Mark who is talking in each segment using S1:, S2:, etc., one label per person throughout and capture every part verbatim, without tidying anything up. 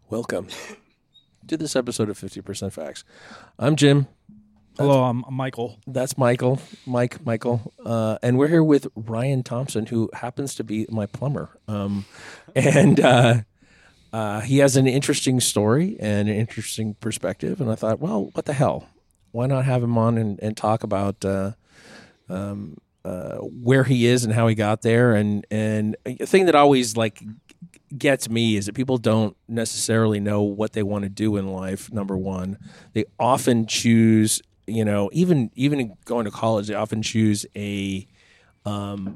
S1: Welcome to this episode of fifty percent Facts. I'm Jim. That's,
S2: Hello, I'm Michael.
S1: That's Michael. Mike, Michael. Uh, and we're here with Ryan Thompson, who happens to be my plumber. Um, and uh, uh, he has an interesting story and an interesting perspective. And I thought, well, what the hell? Why not have him on and, and talk about uh, um, uh, where he is and how he got there? And, and a thing that always, like, gets me is that people don't necessarily know what they want to do in life. Number one, they often choose, you know, even even going to college, they often choose a um,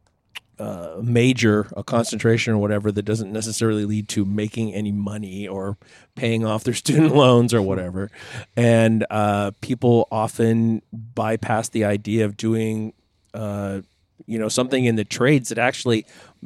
S1: uh, major, a concentration or whatever that doesn't necessarily lead to making any money or paying off their student loans or whatever. And uh, people often bypass the idea of doing, uh, you know, something in the trades that actually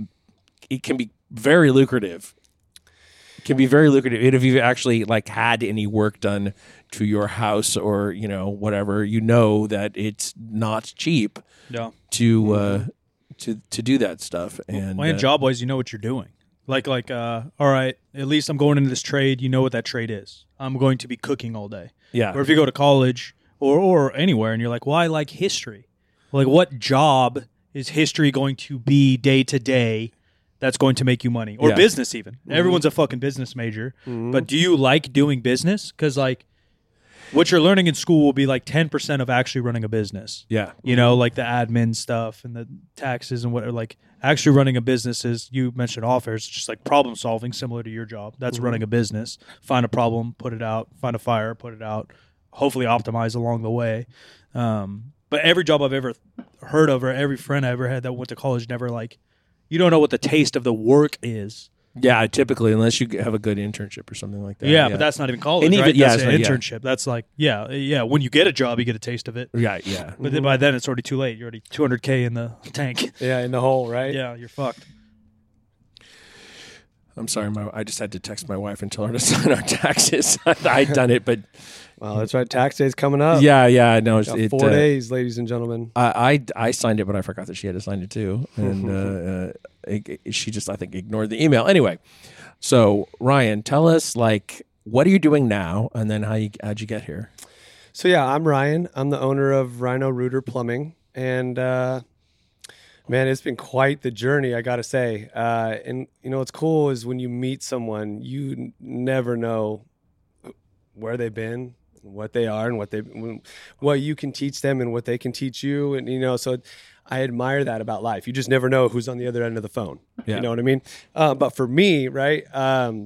S1: it can be very lucrative. It can be very lucrative. And if you've actually like had any work done to your house or, you know, whatever, you know that it's not cheap
S2: Yeah.
S1: to uh, to to do that stuff. And
S2: Well, and
S1: uh,
S2: job wise, you know what you're doing. Like, like, uh, all right, at least I'm going into this trade. You know what that trade is. I'm going to be cooking all day.
S1: yeah,
S2: Or if you go to college or or anywhere, and you're like, well, I like history. Like, what job is history going to be day to day? That's going to make you money, or
S1: Yeah.
S2: business even.
S1: Mm-hmm.
S2: Everyone's a fucking business major,
S1: Mm-hmm.
S2: but do you like doing business? Because like, what you're learning in school will be like ten percent of actually running a business.
S1: yeah,
S2: You know, like the admin stuff and the taxes and what. Like actually running a business is, you mentioned off-air, it's just like problem solving, similar to your job. That's
S1: Mm-hmm.
S2: running a business. Find a problem, put it out. Find a fire, put it out. Hopefully optimize along the way. Um, but every job I've ever heard of, or every friend I ever had that went to college, never like. You don't know what the taste of the work is.
S1: yeah. Typically, unless you have a good internship or something like that.
S2: Yeah, but that's not even college,
S1: And even-
S2: right?
S1: yeah,
S2: That's
S1: it's
S2: an
S1: not- yeah.
S2: internship. That's like, yeah, yeah. When you get a job, you get a taste of it.
S1: yeah, yeah.
S2: But then by then, it's already too late. You're already two hundred K in the tank.
S3: Yeah, in the hole, right?
S2: Yeah, you're fucked.
S1: I'm sorry, my, I just had to text my wife and tell her to sign our taxes. I'd done it, but
S3: Well, that's right. Tax day's coming up.
S1: yeah, yeah. No, it's
S3: Got
S1: it,
S3: four
S1: uh,
S3: days, ladies and gentlemen.
S1: I, I I signed it, but I forgot that she had to sign it too, and uh, uh, it, it- she just I think ignored the email. Anyway, so Ryan, tell us like what are you doing now, and then how you how'd you get here?
S3: So yeah, I'm Ryan. I'm the owner of Rhino Rooter Plumbing, and uh, man, it's been quite the journey, I gotta say. Uh, and you know what's cool is when you meet someone, you n- never know where they've been, what they are, and what they what you can teach them, and what they can teach you, and you know so. I admire that about life. You just never know who's on the other end of the phone.
S1: Yeah.
S3: You know what I mean? Uh, but for me, right, um,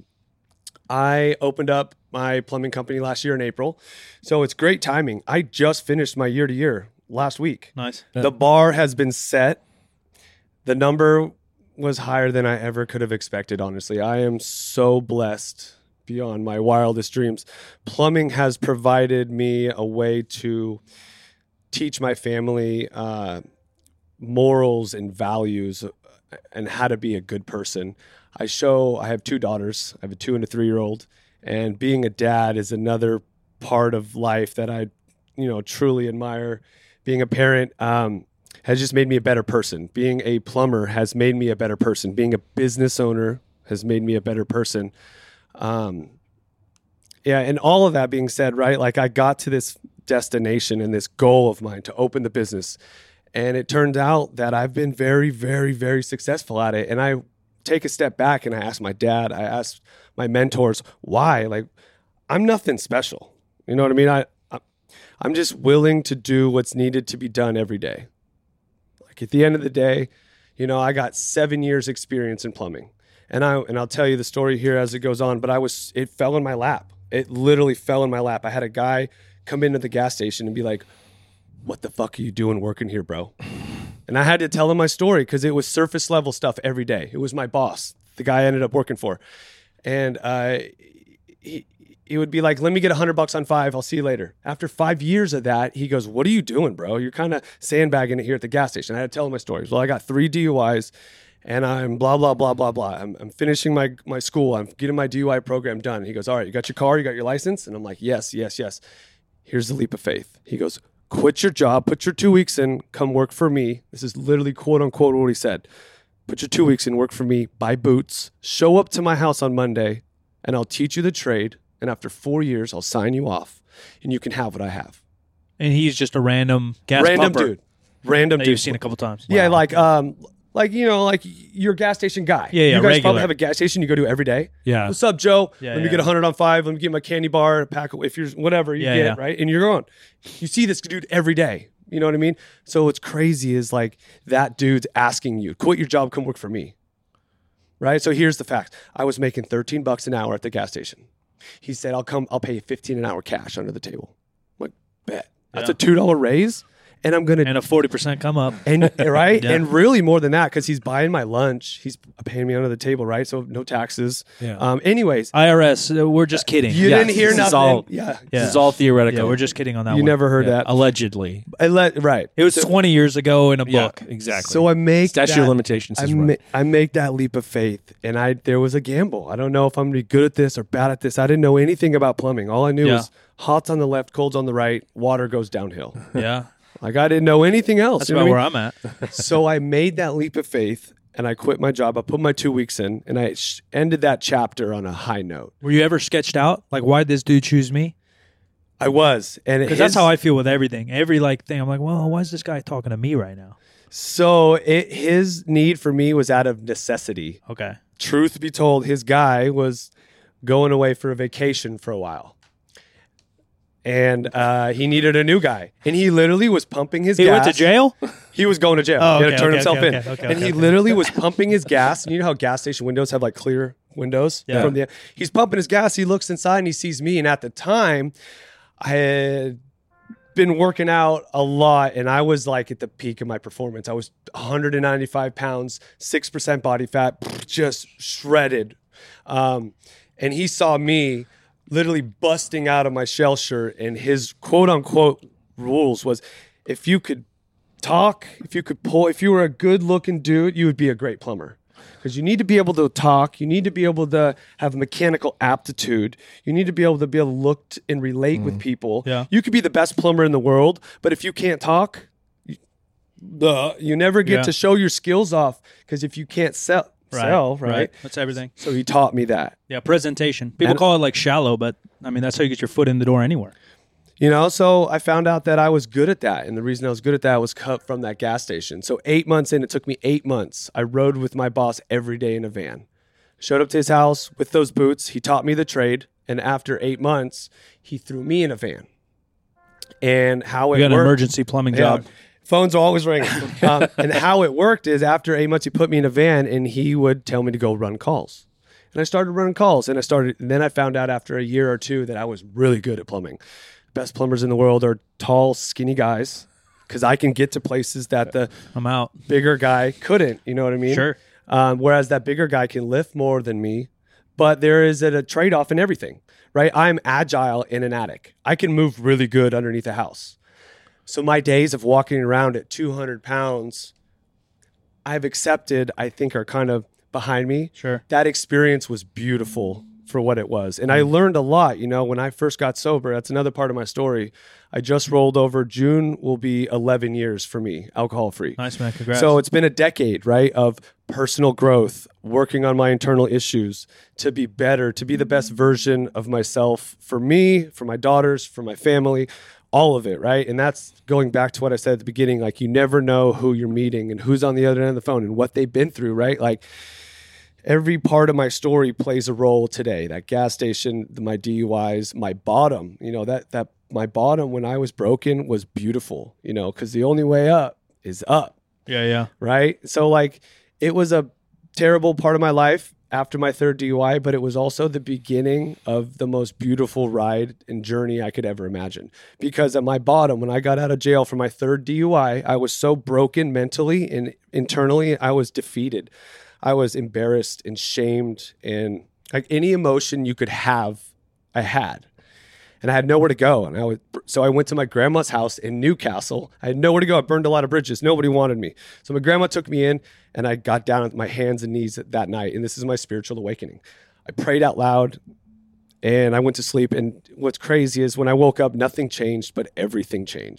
S3: I opened up my plumbing company last year in April. So it's great timing. I just finished my year to year last week.
S2: Nice.
S3: The bar has been set. The number was higher than I ever could have expected, honestly. I am so blessed beyond my wildest dreams. Plumbing has provided me a way to teach my family uh, morals and values and how to be a good person. I show, I have two daughters. I have a two and a three-year-old. And being a dad is another part of life that I, you know, truly admire. Being a parent um, has just made me a better person. Being a plumber has made me a better person. Being a business owner has made me a better person. Um, yeah, and all of that being said, right, like I got to this destination and this goal of mine to open the business. And it turned out that I've been very, very, very successful at it. And I take a step back and I ask my dad, I ask my mentors, why? Like, I'm nothing special. You know what I mean? I, I I'm just willing to do what's needed to be done every day. Like at the end of the day, you know, I got seven years experience in plumbing. And I and I'll tell you the story here as it goes on, but I was it fell in my lap. It literally fell in my lap. I had a guy come into the gas station and be like, "What the fuck are you doing working here, bro?" And I had to tell him my story because it was surface level stuff every day. It was my boss, the guy I ended up working for. And uh, he, he would be like, "Let me get a hundred bucks on five. I'll see you later." After five years of that, he goes, "What are you doing, bro? You're kind of sandbagging it here at the gas station." I had to tell him my story. Well, I got three D U Is and I'm blah, blah, blah, blah, blah. I'm, I'm finishing my, my school. I'm getting my D U I program done. He goes, "All right, you got your car, you got your license?" And I'm like, "Yes, yes, yes." Here's the leap of faith. He goes, "Quit your job, put your two weeks in, come work for me." This is literally quote unquote what he said. "Put your two weeks in, work for me, buy boots, show up to my house on Monday, and I'll teach you the trade. And after four years, I'll sign you off, and you can have what I have.
S2: And he's just a random gas
S3: Random
S2: pumper
S3: dude. Random
S2: that
S3: dude.
S2: you've seen a couple times.
S3: Yeah,
S2: Wow.
S3: like um, like you know, like your gas station guy.
S2: Yeah, yeah,
S3: You guys
S2: regular.
S3: probably have a gas station you go to every day.
S1: Yeah.
S3: What's up, Joe?
S2: Yeah,
S3: Let me
S2: yeah.
S3: get a hundred on five. Let me get my candy bar, a pack of, if you're whatever you
S2: Yeah,
S3: get,
S2: yeah.
S3: right? And you're going. You see this dude every day. You know what I mean? So what's crazy is like that dude's asking you, quit your job, come work for me. Right? So here's the fact. I was making thirteen bucks an hour at the gas station. He said, I'll come, I'll pay you fifteen an hour cash under the table. I'm like, bet. That's
S2: Yeah.
S3: a two dollar raise. And I'm gonna
S2: and a forty percent come up.
S3: and right,
S2: Yeah.
S3: and really more than that because he's buying my lunch. He's paying me under the table, right? So no taxes.
S1: Yeah.
S3: Um. Anyways,
S2: I R S, uh, we're just kidding.
S3: you
S1: Yeah,
S3: didn't hear
S1: this is
S3: nothing.
S1: all-
S3: yeah.
S2: Yeah.
S1: This is all theoretical.
S2: Yeah, we're just kidding on that
S3: You
S2: one.
S3: never heard
S1: Yeah.
S3: that.
S1: Allegedly.
S3: I let right.
S2: It was
S3: So-
S2: twenty years ago in a
S1: Yeah,
S2: book.
S1: exactly.
S3: So I make
S1: Statute
S3: that,
S1: of limitations
S3: I,
S1: is
S3: ma-
S1: right.
S3: I make that leap of faith, and I there was a gamble. I don't know if I'm gonna be good at this or bad at this. I didn't know anything about plumbing. All I knew
S2: Yeah.
S3: was hot's on the left, cold's on the right, water goes downhill.
S2: Yeah.
S3: Like I didn't know anything else.
S2: That's
S3: you know
S2: about
S3: what
S2: where
S3: I
S2: I'm at.
S3: mean? So I made that leap of faith, and I quit my job. I put my two weeks in, and I sh- ended that chapter on a high note.
S2: Were you ever sketched out? Like, why'd this dude choose me?
S3: I was, and
S2: Because that's how I feel with everything. Every like thing, I'm like, well, why is this guy talking to me right now?
S3: So it, his need for me was out of necessity.
S2: Okay.
S3: Truth be told, his guy was going away for a vacation for a while, and uh, he needed a new guy. And he literally was pumping his
S2: He
S3: gas.
S2: went to jail?
S3: He was going to jail.
S2: Oh,
S3: he had
S2: okay,
S3: to turn
S2: okay,
S3: himself
S2: okay,
S3: in,
S2: okay, okay,
S3: and he
S2: okay.
S3: literally was pumping his gas. And you know how gas station windows have like clear windows
S2: Yeah.
S3: from the. He's pumping his gas. He looks inside and he sees me. And at the time, I had been working out a lot, and I was like at the peak of my performance. I was one hundred ninety-five pounds, six percent body fat, just shredded. Um, and he saw me literally busting out of my shell shirt, and his quote unquote rules was, if you could talk, if you could pull, if you were a good looking dude, you would be a great plumber. Because you need to be able to talk, you need to be able to have mechanical aptitude, you need to be able to be able to look t- and relate with people.
S2: Yeah.
S3: You could be the best plumber in the world, but if you can't talk, you, the you never get
S2: Yeah.
S3: to show your skills off. Because if you can't sell, sell right?
S2: That's everything.
S3: So he taught me that.
S2: Yeah, presentation. People
S3: And-
S2: call it like shallow, but I mean, that's how you get your foot in the door anywhere.
S3: You know, so I found out that I was good at that. And the reason I was good at that was cut from that gas station. So eight months in, it took me eight months. I rode with my boss every day in a van. Showed up to his house with those boots. He taught me the trade. And after eight months, he threw me in a van. And how it
S2: We got an
S3: worked.
S2: emergency plumbing
S3: Yeah.
S2: job.
S3: Phones are always ringing. um, and how it worked is after eight months, he put me in a van and he would tell me to go run calls. And I started running calls. And I started, and then I found out after a year or two that I was really good at plumbing. Best plumbers in the world are tall, skinny guys because I can get to places that the
S2: I'm out.
S3: bigger guy couldn't. You know what I mean?
S2: Sure.
S3: Um, whereas that bigger guy can lift more than me, but there is a, a trade off in everything, right? I'm agile in an attic. I can move really good underneath a house. So my days of walking around at two hundred pounds, I've accepted, I think are kind of behind me.
S2: Sure.
S3: That experience was beautiful for what it was. And I learned a lot, you know, when I first got sober. That's another part of my story. I just rolled over. June will be eleven years for me, alcohol free.
S2: Nice, man. Congrats.
S3: So it's been a decade, right, of personal growth, working on my internal issues to be better, to be the best version of myself for me, for my daughters, for my family, all of it, right? And that's going back to what I said at the beginning, like you never know who you're meeting and who's on the other end of the phone and what they've been through, right? Like every part of my story plays a role today. That gas station, the- my D U Is, my bottom, you know, that that my bottom when I was broken was beautiful, you know, because the only way up is up,
S2: yeah, yeah.
S3: right? So like it was a terrible part of my life after my third D U I, but it was also the beginning of the most beautiful ride and journey I could ever imagine. Because at my bottom, when I got out of jail for my third D U I, I was so broken mentally and internally, I was defeated. I was embarrassed and shamed, and like any emotion you could have, I had. And I had nowhere to go. And I was, so I went to my grandma's house in Newcastle. I had nowhere to go. I burned a lot of bridges. Nobody wanted me. So my grandma took me in, and I got down on my hands and knees that night. And this is my spiritual awakening. I prayed out loud, and I went to sleep. And what's crazy is when I woke up, nothing changed, but everything changed.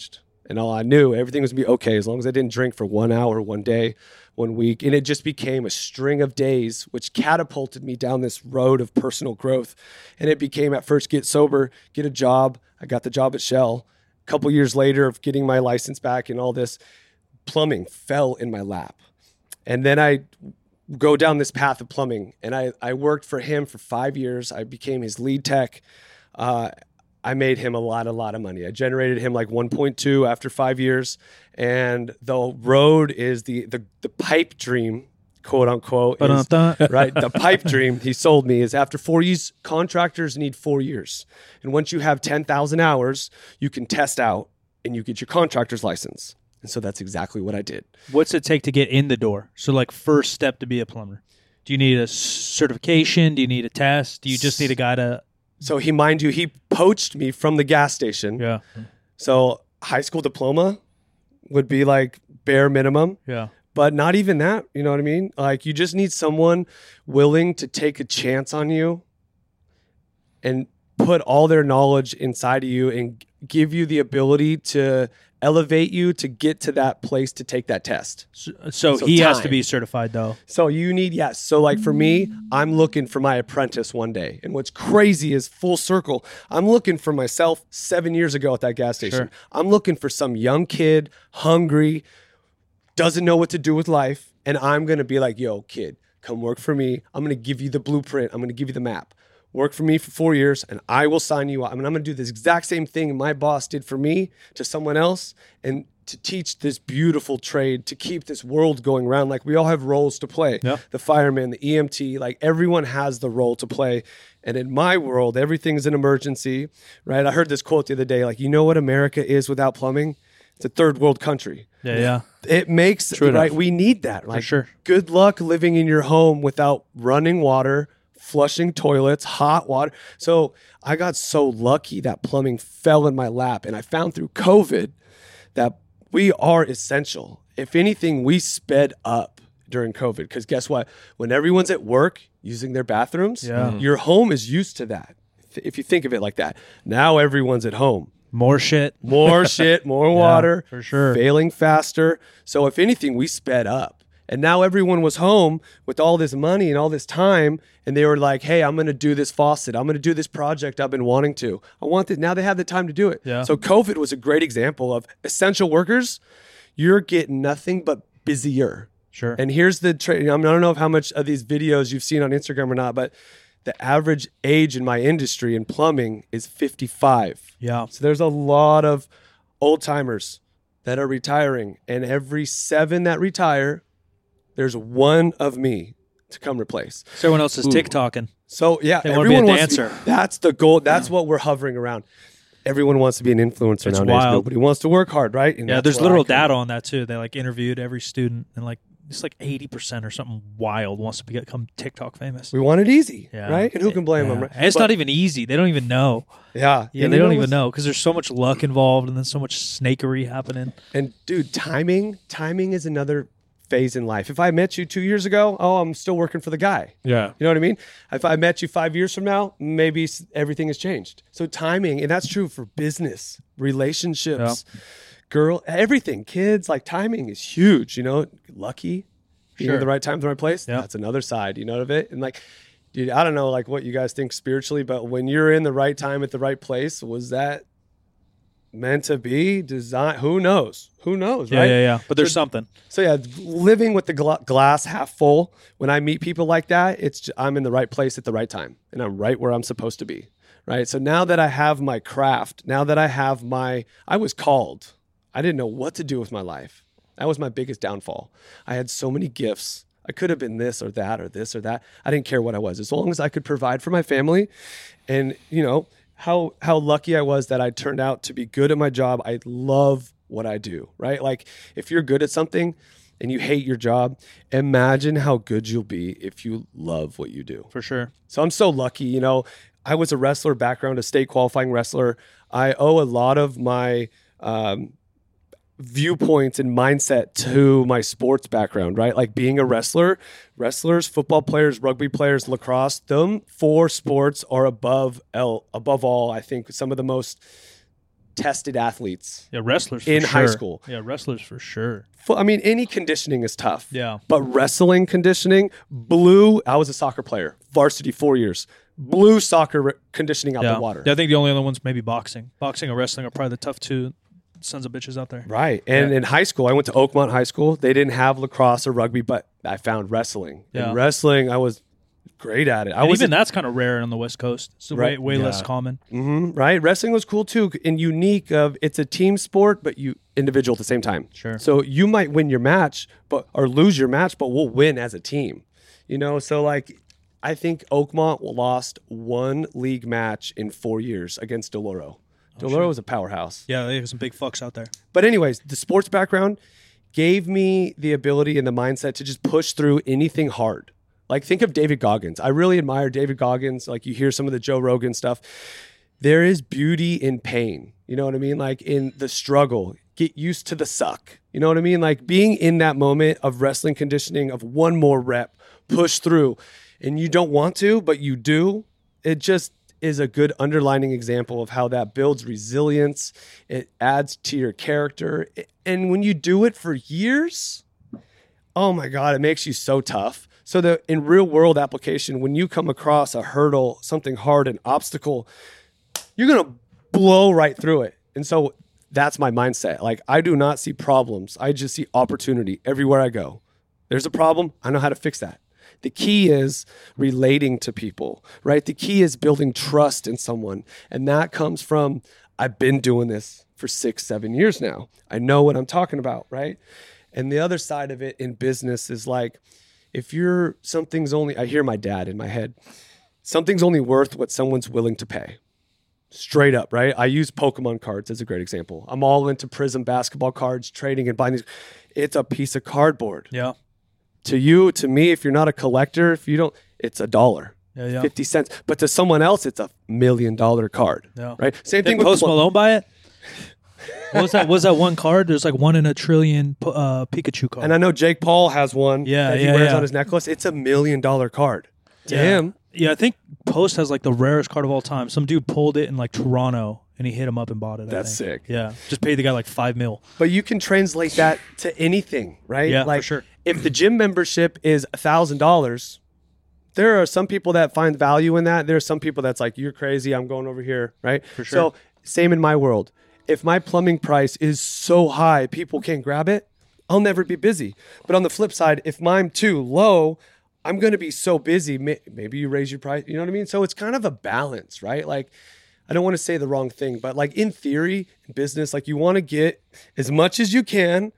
S3: And all I knew, everything was going to be okay as long as I didn't drink for one hour, one day, one week. And it just became a string of days, which catapulted me down this road of personal growth. And it became at first get sober, get a job. I got the job at Shell. A couple years later of getting my license back and all this, plumbing fell in my lap. And then I go down this path of plumbing. And I, I worked for him for five years. I became his lead tech. Uh, I made him a lot, a lot of money. I generated him like one point two after five years. And the road is the, the, the pipe dream, quote unquote, is, right? The pipe dream he sold me is after four years, contractors need four years. And once you have ten thousand hours, you can test out and you get your contractor's license. And so that's exactly what I did.
S2: What's it take to get in the door? So like first step to be a plumber. Do you need a certification? Do you need a test? Do you just need a guy to...
S3: So he, mind you, he poached me from the gas station.
S2: Yeah.
S3: So high school diploma would be like bare minimum.
S2: Yeah.
S3: But not even that, you know what I mean? Like you just need someone willing to take a chance on you and put all their knowledge inside of you and give you the ability to elevate you to get to that place to take that test.
S2: So, so,
S3: So
S2: he has to
S3: time.
S2: be certified though.
S3: So you need, yes. So like for me, I'm looking for my apprentice one day. And what's crazy is full circle. I'm looking for myself seven years ago at that gas station.
S2: Sure.
S3: I'm looking for some young kid, hungry, doesn't know what to do with life. And I'm going to be like, yo, kid, come work for me. I'm going to give you the blueprint. I'm going to give you the map. Work for me for four years and I will sign you up. I mean, I'm going to do this exact same thing my boss did for me to someone else and to teach this beautiful trade, to keep this world going around. Like we all have roles to play.
S2: Yeah.
S3: The fireman, the E M T, like everyone has the role to play. And in my world, everything's an emergency, right? I heard this quote the other day, like, you know what America is without plumbing? It's a third world country.
S2: Yeah, yeah.
S3: It makes,
S1: True
S3: right?
S1: enough.
S3: We need that. Like,
S2: sure.
S3: Good luck living in your home without running water, flushing toilets, hot water. So I got so lucky that plumbing fell in my lap. And I found through COVID that we are essential. If anything, we sped up during COVID. Because guess what? When everyone's at work using their bathrooms,
S2: Yeah. Mhm.
S3: your home is used to that. If you think of it like that. Now everyone's at home.
S2: More shit.
S3: More shit, more water,
S2: for sure.
S3: failing faster. So if anything, we sped up. And now everyone was home with all this money and all this time. And they were like, hey, I'm going to do this faucet. I'm going to do this project I've been wanting to. I want it. Now they have the time to do it.
S2: Yeah.
S3: So COVID was a great example of essential workers. You're getting nothing but busier.
S2: Sure.
S3: And here's the trade. I, mean, I don't know how much of these videos you've seen on Instagram or not, but the average age in my industry in plumbing is fifty-five.
S2: Yeah.
S3: So there's a lot of old timers that are retiring. And every seven that retire, there's one of me to come replace.
S2: So everyone else is
S3: Ooh.
S2: TikToking.
S3: So yeah,
S2: They wanna be a
S3: everyone wants to
S2: dancer.
S3: be, that's the goal. That's what we're hovering around. Everyone wants to be an influencer
S2: It's
S3: nowadays.
S2: wild.
S3: Nobody wants to work hard, right? And
S2: Yeah,
S3: that's
S2: there's
S3: where
S2: literal
S3: I come
S2: data
S3: in.
S2: on that too. They like interviewed every student and like it's like eighty percent or something wild wants to become TikTok famous.
S3: We want it easy,
S2: Yeah.
S3: right? And who can blame
S2: Yeah.
S3: them? Right?
S2: And it's
S3: But-
S2: not even easy. They don't even know.
S3: Yeah,
S2: Yeah,
S3: And
S2: they
S3: you
S2: don't
S3: know
S2: even
S3: what's-
S2: know because there's so much luck involved and then so much snakery happening.
S3: And dude, timing, timing is another phase in life. If I met you two years ago, oh, I'm still working for the guy.
S1: Yeah.
S3: You know what I mean? If I met you five years from now, maybe s- everything has changed. So timing, and that's true for business, relationships, girl, everything, kids, like timing is huge, you know, lucky, being
S2: Sure.
S3: at the right time, the right place.
S2: Yeah.
S3: That's another side, you know, of it. And like, dude, I don't know like what you guys think spiritually, but when you're in the right time at the right place, was that meant to be design? Who knows? Who knows,
S2: Yeah,
S3: right?
S2: yeah, yeah. But there's
S3: So-
S2: something.
S3: So yeah, living with the gla- glass half full. When I meet people like that, it's j- I'm in the right place at the right time, and I'm right where I'm supposed to be. Right. So now that I have my craft, now that I have my, I was called. I didn't know what to do with my life. That was my biggest downfall. I had so many gifts. I could have been this or that or this or that. I didn't care what I was, as long as I could provide for my family, and you know how how lucky I was that I turned out to be good at my job. I love what I do. Right. Like if you're good at something and you hate your job, imagine how good you'll be if you love what you do.
S2: For sure.
S3: So I'm so lucky, you know, I was a wrestler background, a state qualifying wrestler. I owe a lot of my um, viewpoints and mindset to my sports background, right? Like being a wrestler, wrestlers, football players, rugby players, lacrosse, them four sports are above L, above all, I think some of the most tested athletes
S2: Yeah, wrestlers for
S3: in
S2: sure.
S3: high school.
S2: Yeah, wrestlers for sure.
S3: Fu- I mean, any conditioning is tough.
S2: Yeah.
S3: But wrestling conditioning blew. I was a soccer player, varsity four years, blew soccer re- conditioning out
S2: Yeah.
S3: the water.
S2: yeah. I think the only other ones maybe boxing. Boxing or wrestling are probably the tough two sons of bitches out there.
S3: Right. And
S2: Yeah.
S3: in high school, I went to Oakmont High School. They didn't have lacrosse or rugby, but I found wrestling.
S2: Yeah.
S3: And wrestling, I was great at it. I
S2: And
S3: was
S2: even that's kind of rare on the West Coast. It's
S3: Right.
S2: way way less
S1: Yeah.
S2: common.
S3: hmm right. Wrestling was cool too, and unique. Of it's a team sport, but you individual at the same time.
S2: Sure.
S3: So you might win your match, but or lose your match, but we'll win as a team. You know. So like, I think Oakmont lost one league match in four years against Deloro. Deloro
S2: sure.
S3: was a powerhouse.
S2: Yeah, there's some big fucks out there.
S3: But anyways, the sports background gave me the ability and the mindset to just push through anything hard. Like think of David Goggins. I really admire David Goggins. Like you hear some of the Joe Rogan stuff. There is beauty in pain. You know what I mean? Like in the struggle, get used to the suck. You know what I mean? Like being in that moment of wrestling conditioning of one more rep, push through, and you don't want to, but you do. It just is a good underlining example of how that builds resilience. It adds to your character. And when you do it for years, oh my God, it makes you so tough. So that in real world application, when you come across a hurdle, something hard, an obstacle, you're going to blow right through it. And so that's my mindset. Like I do not see problems. I just see opportunity everywhere I go. There's a problem. I know how to fix that. The key is relating to people, right? The key is building trust in someone. And that comes from, I've been doing this for six, seven years now. I know what I'm talking about, right? And the other side of it in business is like, if you're, something's only, I hear my dad in my head, something's only worth what someone's willing to pay. Straight up, right? I use Pokemon cards as a great example. I'm all into Prism basketball cards, trading and buying these. It's a piece of cardboard.
S2: Yeah.
S3: To you, to me, if you're not a collector, if you don't, it's a dollar,
S2: Yeah, yeah.
S3: fifty cents. But to someone else, it's a million dollar card,
S2: Yeah.
S3: right? Same thing
S2: Did
S3: with
S2: Post
S3: pl-
S2: Malone buy it? What was that? What was that one card? There's like one in a trillion uh, Pikachu card.
S3: And I know Jake Paul has one
S2: Yeah,
S3: that he
S2: yeah,
S3: wears
S2: yeah.
S3: on his necklace. It's a million dollar card to
S2: yeah.
S3: him.
S2: Yeah, I think Post has like the rarest card of all time. Some dude pulled it in like Toronto and he hit him up and bought it. I
S3: That's
S2: think.
S3: sick.
S2: Yeah, just paid the guy like five mil.
S3: But you can translate that to anything, right?
S2: Yeah, for
S3: like
S2: sure.
S3: if the gym membership is a thousand dollars, there are some people that find value in that. There are some people that's like, you're crazy, I'm going over here, right?
S2: For sure.
S3: So same in my world. If my plumbing price is so high, people can't grab it, I'll never be busy. But on the flip side, if mine too low, I'm going to be so busy. May- Maybe you raise your price. You know what I mean? So it's kind of a balance, right? Like, I don't want to say the wrong thing, but like in theory, in business, like you want to get as much as you can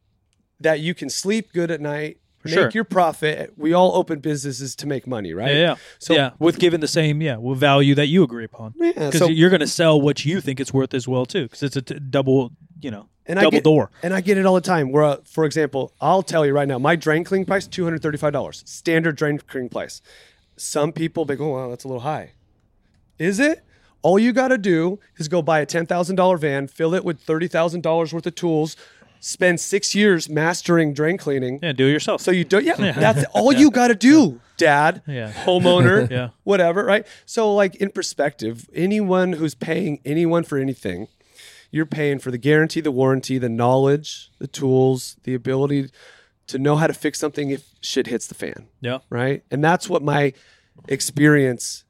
S3: that you can sleep good at night,
S2: For
S3: make
S2: sure.
S3: your profit. We all open businesses to make money, right?
S2: Yeah, yeah.
S3: So
S2: yeah, with giving the same yeah with value that you agree upon.
S3: Yeah,
S2: Because
S3: so-
S2: you're going to sell what you think it's worth as well too. Because it's a t- double, you know,
S3: And I
S2: double
S3: get,
S2: door.
S3: And I get it all the time. Where, uh, for example, I'll tell you right now, my drain cleaning price, two hundred thirty-five dollars. Standard drain cleaning price. Some people, they go, wow, that's a little high. Is it? All you got to do is go buy a ten thousand dollars van, fill it with thirty thousand dollars worth of tools, spend six years mastering drain cleaning.
S2: Yeah, do it yourself.
S3: So you do, yeah, that's all you got to do, dad,
S2: Yeah.
S3: homeowner,
S2: Yeah.
S3: whatever, right? So, like, in perspective, anyone who's paying anyone for anything, you're paying for the guarantee, the warranty, the knowledge, the tools, the ability to know how to fix something if shit hits the fan,
S2: yeah.
S3: right? And that's what my experience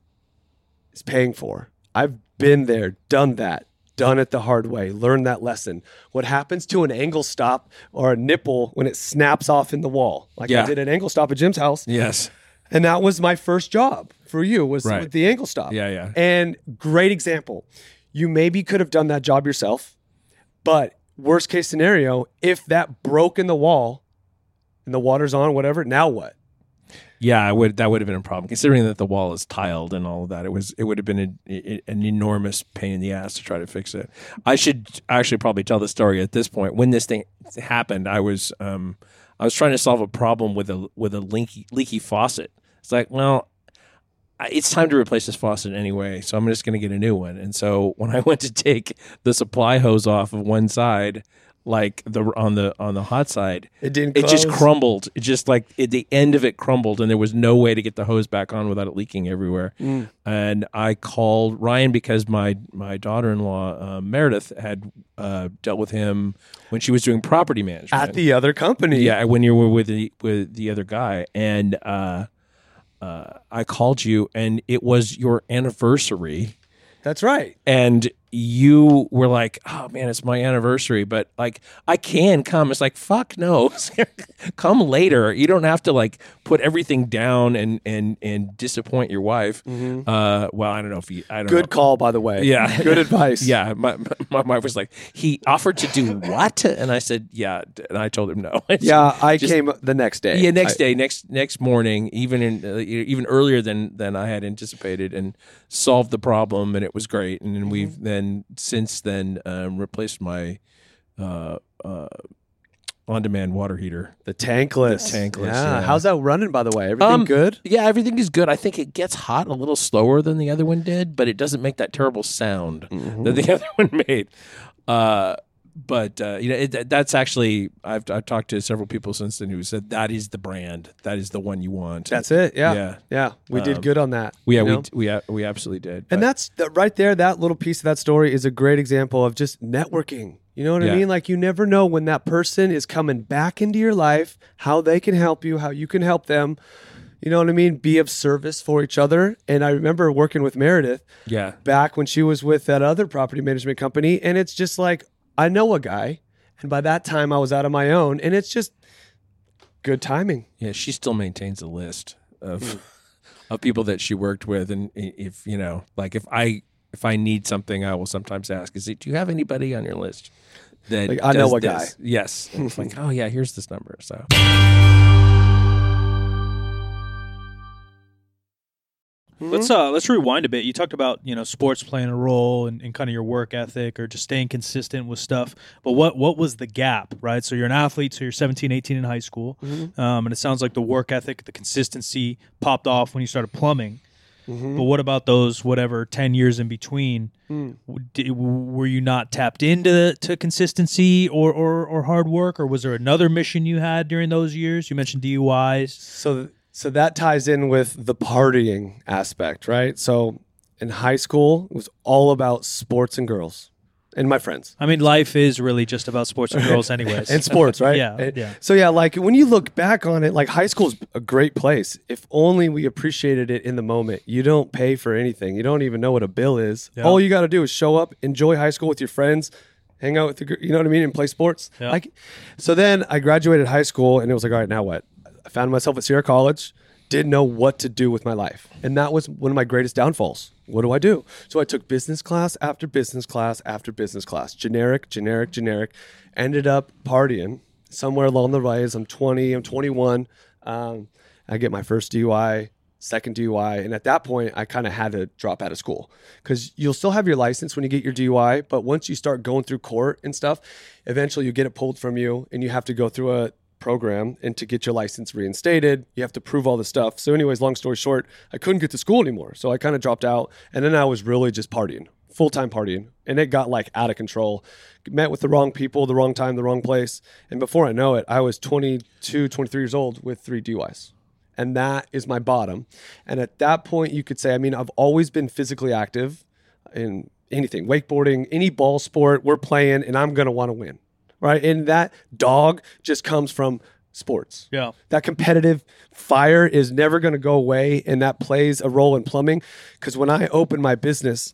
S3: is paying for. I've been there, done that, done it the hard way, learned that lesson. What happens to an angle stop or a nipple when it snaps off in the wall? Like
S1: Yeah.
S3: I did an angle stop at Jim's house.
S1: Yes.
S3: And that was my first job for you was
S1: Right.
S3: with the ankle stop.
S1: Yeah, yeah.
S3: And great example. You maybe could have done that job yourself, but worst case scenario, if that broke in the wall and the water's on, whatever, now what?
S1: Yeah, I would. That would have been a problem, considering that the wall is tiled and all of that. It was. It would have been a, a, an enormous pain in the ass to try to fix it. I should actually probably tell the story at this point. When this thing happened, I was um, I was trying to solve a problem with a with a leaky leaky faucet. It's like, well, I- it's time to replace this faucet anyway, so I'm just going to get a new one. And so when I went to take the supply hose off of one side, like the on the on the hot side,
S3: It didn't
S1: it just
S3: close?
S1: crumbled. It just like it, the end of it crumbled, and there was no way to get the hose back on without it leaking everywhere.
S3: Mm.
S1: And I called Ryan because my my daughter-in-law uh, Meredith had uh, dealt with him when she was doing property management
S3: At the other company.
S1: yeah, when you were with the with the other guy, and uh, uh, I called you, and it was your anniversary,
S3: That's right.
S1: and you were like, "Oh man, it's my anniversary," but like I can come. It's like fuck no, come later. You don't have to like put everything down and and and disappoint your wife. Uh, well, I don't know if you. I don't
S3: Good
S1: know.
S3: call, by the way.
S1: Yeah.
S3: Good advice.
S1: Yeah, my, my my wife was like, he offered to do what? And I said, yeah, and I told him no.
S3: Yeah, I
S1: Just-
S3: came the next day.
S1: Yeah, next
S3: I-
S1: day, next next morning, even in uh, even earlier than than I had anticipated, and solved the problem, and it was great. And then we've then since then um, replaced my uh, uh, on-demand water heater.
S3: The tankless.
S1: The tankless,
S3: Yeah.
S1: yeah.
S3: How's that running, by the way? Everything
S1: Um,
S3: good?
S1: Yeah, everything is good. I think it gets hot a little slower than the other one did, but it doesn't make that terrible sound that the other one made. Uh, but uh, you know, it, that's actually I've I've talked to several people since then who said that is the brand, that is the one you want.
S3: That's it. Yeah.
S1: Yeah.
S3: Yeah. We did
S1: Um,
S3: good on that.
S1: yeah,
S3: you
S1: we
S3: know?
S1: we a- we absolutely did.
S3: And
S1: but-
S3: that's the, right there, that little piece of that story is a great example of just networking. You know what
S1: Yeah.
S3: I mean? Like you never know when that person is coming back into your life, how they can help you, how you can help them. You know what I mean? Be of service for each other. And I remember working with Meredith
S1: yeah.
S3: back when she was with that other property management company. And it's just like, I know a guy. And by that time, I was out on my own. And it's just good timing.
S1: Yeah, she still maintains a list of of people that she worked with, and i- if you know, like if I if I need something, I will sometimes ask, "Is it? Do you have anybody on your list that
S3: Like, I know
S1: does
S3: a guy.
S1: this?" Yes, and it's like, oh yeah, here's this number. So
S2: Let's uh let's rewind a bit. You talked about, you know, sports playing a role and, and kind of your work ethic or just staying consistent with stuff. But what what was the gap, right? So you're an athlete, so you're seventeen, eighteen in high school. Um, and it sounds like the work ethic, the consistency popped off when you started plumbing. But what about those whatever ten years in between? W- Did, were you not tapped into to consistency or, or or hard work, or was there another mission you had during those years? You mentioned D U Is.
S3: So, so that ties in with the partying aspect, right? So in high school, it was all about sports and girls and my friends.
S2: I mean, life is really just about sports and girls, anyways.
S3: And sports, right?
S2: Yeah,
S3: And-
S2: yeah.
S3: So yeah, like when you look back on it, like high school's a great place. If only we appreciated it in the moment. You don't pay for anything. You don't even know what a bill is.
S2: Yeah.
S3: All you got to do is show up, enjoy high school with your friends, hang out with the, gr- you know what I mean, and play sports.
S2: Yeah.
S3: Like, so then I graduated high school, and it was like, all right, now what? I found myself at Sierra College. Didn't know what to do with my life. And that was one of my greatest downfalls. What do I do? So I took business class after business class after business class, generic, generic, generic. Ended up partying somewhere along the way as I'm twenty, I'm twenty-one. Um, I get my first D U I, second D U I. And at that point, I kind of had to drop out of school because you'll still have your license when you get your D U I. But once you start going through court and stuff, eventually you get it pulled from you and you have to go through a program, and to get your license reinstated, you have to prove all this stuff. So anyways, long story short, I couldn't get to school anymore. So I kind of dropped out, and then I was really just partying, full-time partying. And it got like out of control. Met with the wrong people, the wrong time, the wrong place. And before I know it, I was twenty-two, twenty-three years old with three D U Is. And that is my bottom. And at that point, you could say, I mean, I've always been physically active in anything, wakeboarding, any ball sport we're playing, and I'm going to want to win. Right. And that dog just comes from sports.
S2: Yeah.
S3: That competitive fire is never going to go away. And that plays a role in plumbing. Because when I opened my business,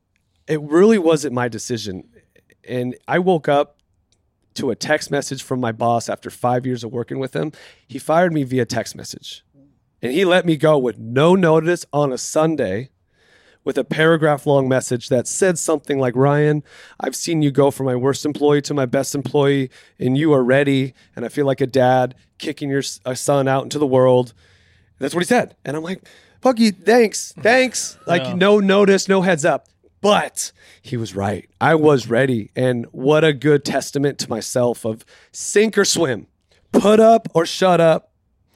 S3: it really wasn't my decision. And I woke up to a text message from my boss after five years of working with him. He fired me via text message. And he let me go with no notice on a Sunday, with a paragraph long message that said something like, Ryan, I've seen you go from my worst employee to my best employee, and you are ready. And I feel like a dad kicking your s- a son out into the world. That's what he said. And I'm like, fuck you. Thanks. Thanks. Like
S2: Yeah.
S3: no notice, no heads up. But he was right. I was ready. And what a good testament to myself of sink or swim, put up or shut up,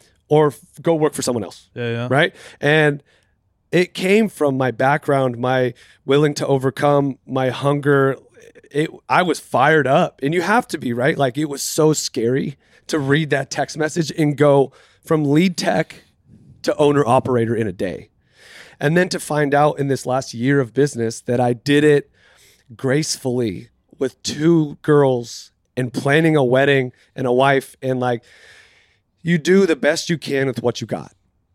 S3: or f- go work for someone else.
S2: Yeah, yeah.
S3: Right. And it came from my background, my willing to overcome, my hunger, it, I was fired up, and you have to be, right? Like, it was so scary to read that text message and go from lead tech to owner operator in a day. And then to find out in this last year of business that I did it gracefully with two girls and planning a wedding and a wife, and like, you do the best you can with what you got.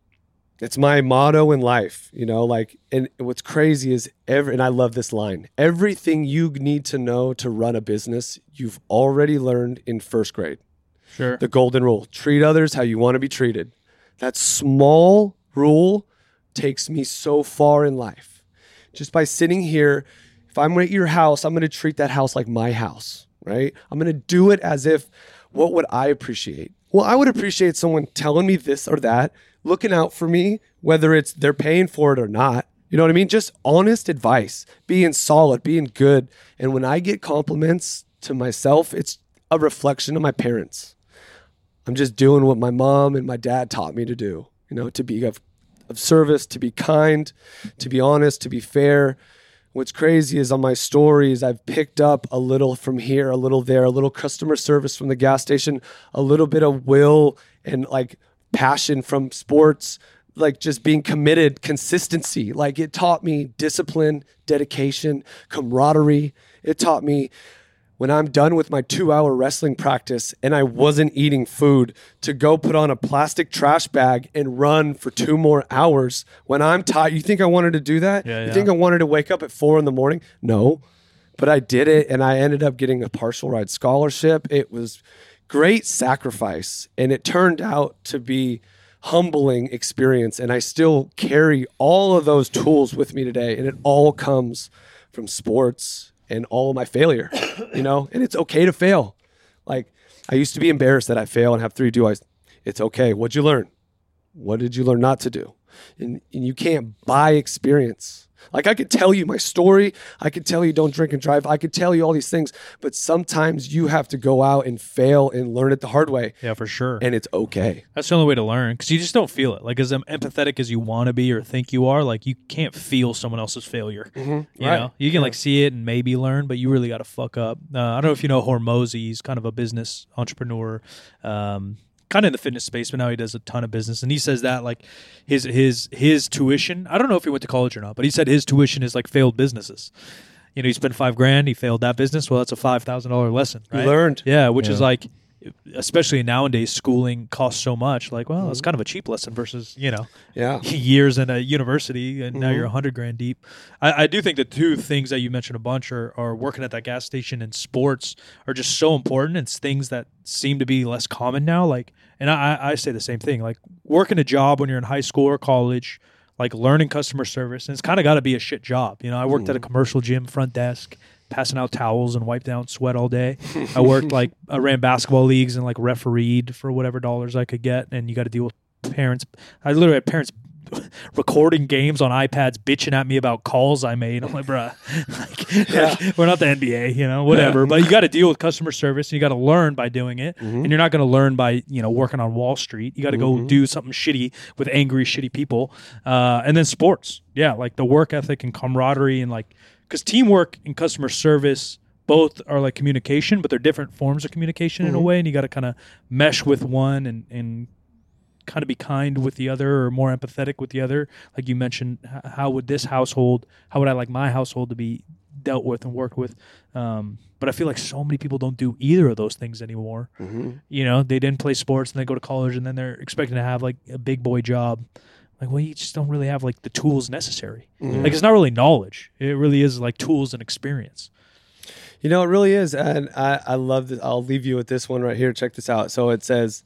S3: It's my motto in life, you know, like, and what's crazy is every, and I love this line, everything you need to know to run a business, you've already learned in first grade.
S2: Sure.
S3: The golden rule, treat others how you want to be treated. That small rule takes me so far in life. Just by sitting here, if I'm at your house, I'm going to treat that house like my house, right? I'm going to do it as if, what would I appreciate? Well, I would appreciate someone telling me this or that, looking out for me, whether it's they're paying for it or not. You know what I mean? Just honest advice, being solid, being good. And when I get compliments to myself, it's a reflection of my parents. I'm just doing what my mom and my dad taught me to do, you know, to be of, of service, to be kind, to be honest, to be fair. What's crazy is on my stories, I've picked up a little from here, a little there, a little customer service from the gas station, a little bit of will and like passion from sports, like just being committed, consistency. Like, it taught me discipline, dedication, camaraderie. It taught me when I'm done with my two hour wrestling practice and I wasn't eating food, to go put on a plastic trash bag and run for two more hours when I'm tired. You think I wanted to do that?
S2: Yeah,
S3: you
S2: yeah.
S3: think I wanted to wake up at four in the morning? No, but I did it, and I ended up getting a partial ride scholarship. It was great sacrifice, and it turned out to be humbling experience, and I still carry all of those tools with me today, and it all comes from sports and all of my failure, you know, and it's okay to fail. Like, I used to be embarrassed that I fail and have three D U Is. It's okay. What'd you learn? What did you learn not to do? And, and you can't buy experience. Like, I could tell you my story. I could tell you don't drink and drive. I could tell you all these things, but sometimes you have to go out and fail and learn it the hard way.
S2: Yeah, for sure.
S3: And it's okay.
S2: That's the only way to learn, because you just don't feel it. Like, as empathetic as you want to be or think you are, like, you can't feel someone else's failure.
S3: Mm-hmm.
S2: You
S3: Right.
S2: know, you can like see it and maybe learn, but you really got to fuck up. Uh, I don't know if you know Hormozy. He's kind of a business entrepreneur, um, kind of in the fitness space, but now he does a ton of business. And he says that like his his his tuition. I don't know if he went to college or not, but he said his tuition is like failed businesses. You know, he spent five grand, he failed that business. Well, that's a five thousand dollar lesson, right?
S3: You learned.
S2: Yeah, which
S1: Yeah.
S2: is like, especially nowadays, schooling costs so much. Like, well, it's kind of a cheap lesson versus, you know,
S3: Yeah.
S2: years in a university, and now
S3: Mhm.
S2: you're a hundred grand deep. I, I do think the two things that you mentioned a bunch are, are working at that gas station and sports are just so important. It's things that seem to be less common now. Like, and I, I say the same thing. Like, working a job when you're in high school or college, like learning customer service, and it's kind of got to be a shit job. You know, I worked at a commercial gym front desk, passing out towels and wipe down sweat all day. I worked like I ran basketball leagues and like refereed for whatever dollars I could get, and you got to deal with parents. I literally had parents recording games on iPads, bitching at me about calls I made. I'm like, bruh, like,
S3: Yeah.
S2: we're not the N B A, you know, whatever.
S3: Yeah.
S2: But you got to deal with customer service, and you got to learn by doing it.
S3: Mhm.
S2: And you're not going to learn by, you know, working on Wall Street. You got to go
S3: Mhm.
S2: do something shitty with angry, shitty people. Uh, and then sports, yeah, like the work ethic and camaraderie, and like, because teamwork and customer service both are like communication, but they're different forms of communication in a
S3: Mhm.
S2: way, and you got to kind of mesh with one and and kind of be kind with the other, or more empathetic with the other. Like you mentioned, h- how would this household, how would I like my household to be dealt with and worked with? Um, but I feel like so many people don't do either of those things anymore.
S3: Mhm.
S2: You know, they didn't play sports and they go to college, and then they're expecting to have like a big boy job. Like, well, you just don't really have like the tools necessary.
S3: Mhm.
S2: Like, it's not really knowledge. It really is like tools and experience.
S3: You know, it really is. And I, I love this. I'll leave you with this one right here. Check this out. So it says,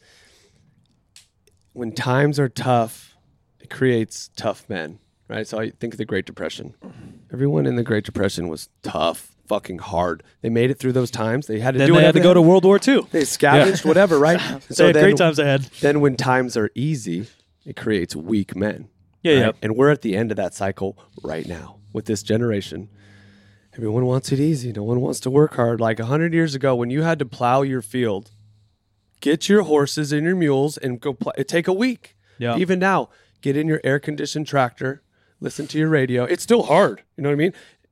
S3: when times are tough, it creates tough men, right? So I think of the Great Depression. Everyone in the Great Depression was tough, fucking hard. They made it through those times. They had to
S2: Then
S3: do
S2: they had
S3: whatever
S2: to go to World War Two.
S3: They scavenged whatever, right?
S2: So they had
S3: then,
S2: great times ahead.
S3: then when times are easy, it creates weak men.
S2: Yeah,
S3: right?
S2: yeah.
S3: And we're at the end of that cycle right now with this generation. Everyone wants it easy. No one wants to work hard. Like a hundred years ago, when you had to plow your field, get your horses and your mules and go plow. It take a week.
S2: Yeah.
S3: Even now, get in your air conditioned tractor, listen to your radio. It's still hard. You know what I mean?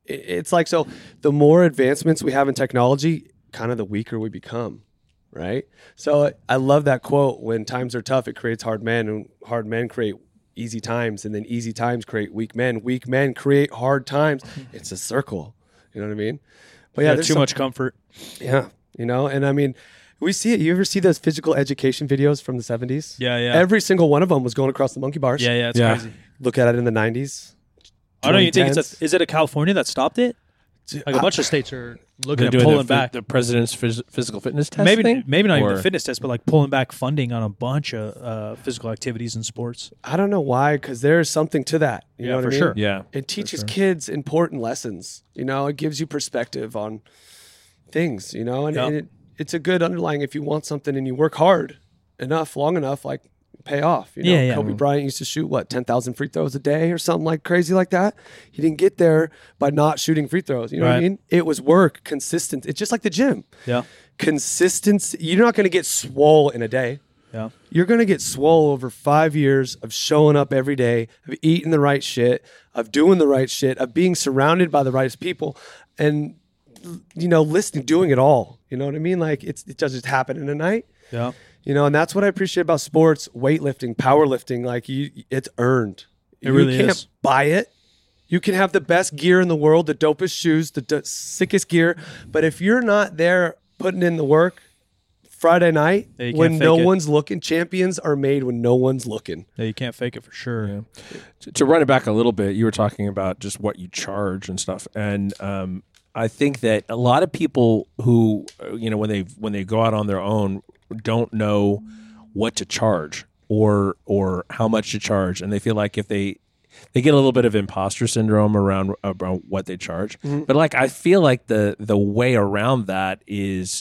S3: it, it's like, so the more advancements we have in technology, kind of the weaker we become, right? So I love that quote, when times are tough, it creates hard men, and hard men create easy times, and then easy times create weak men. Weak men create hard times. It's a circle. You know what I mean? But yeah,
S2: Yeah,
S3: there's
S2: too
S3: some-
S2: much comfort.
S3: Yeah, you know, and I mean, we see it. You ever see those physical education videos from the seventies?
S2: Yeah, yeah.
S3: Every single one of them was going across the monkey bars.
S2: yeah, yeah, it's
S1: Yeah.
S2: crazy.
S3: Look at it in the nineties.
S2: I don't even think it's
S3: twenty tens.
S2: a, is it a California that stopped it? Like a
S3: I-
S2: bunch of states are looking
S1: They're
S2: at
S1: doing
S2: pulling
S1: the,
S2: back.
S1: the president's phys- physical fitness test
S2: maybe
S1: thing?
S2: maybe not even
S1: Or-
S2: the fitness test, but like pulling back funding on a bunch of uh, physical activities and sports.
S3: I don't know why, because there's something to that. You
S2: Yeah,
S3: know what
S2: for
S3: I mean?
S2: sure.
S1: Yeah.
S3: It teaches
S1: sure.
S3: kids important lessons. You know, it gives you perspective on things, you know, and,
S2: Yeah.
S3: and it, it's a good underlying if you want something and you work hard enough, long enough, like pay off. You know,
S2: Yeah, yeah.
S3: Kobe Bryant used to shoot what, ten thousand free throws a day or something like crazy like that. He didn't get there by not shooting free throws. You know what I
S2: Right.
S3: mean? It was work, consistent. It's just like the gym.
S2: Yeah,
S3: Consistency. You're not going to get swole in a day.
S2: yeah,
S3: You're going to get swole over five years of showing up every day, of eating the right shit, of doing the right shit, of being surrounded by the right people, and, you know, listening, doing it all. You know what I mean? Like, it's, it doesn't just happen in a night,
S2: yeah.
S3: you know, and that's what I appreciate about sports, weightlifting, powerlifting. Like, you, it's earned.
S2: It
S3: you
S2: really
S3: can't
S2: is.
S3: buy it. You can have the best gear in the world, the dopest shoes, the d- sickest gear. But if you're not there putting in the work Friday night
S2: Yeah, you can't
S3: when
S2: fake
S3: no
S2: it.
S3: one's looking, champions are made when no one's looking.
S2: Yeah, you can't fake it for sure.
S1: Yeah. To, to run it back a little bit, you were talking about just what you charge and stuff, and um, I think that a lot of people who, uh, you know, when they when they go out on their own, don't know what to charge or or how much to charge, and they feel like if they they get a little bit of imposter syndrome around around what they charge.
S3: Mm-hmm.
S1: But like I feel like the the way around that is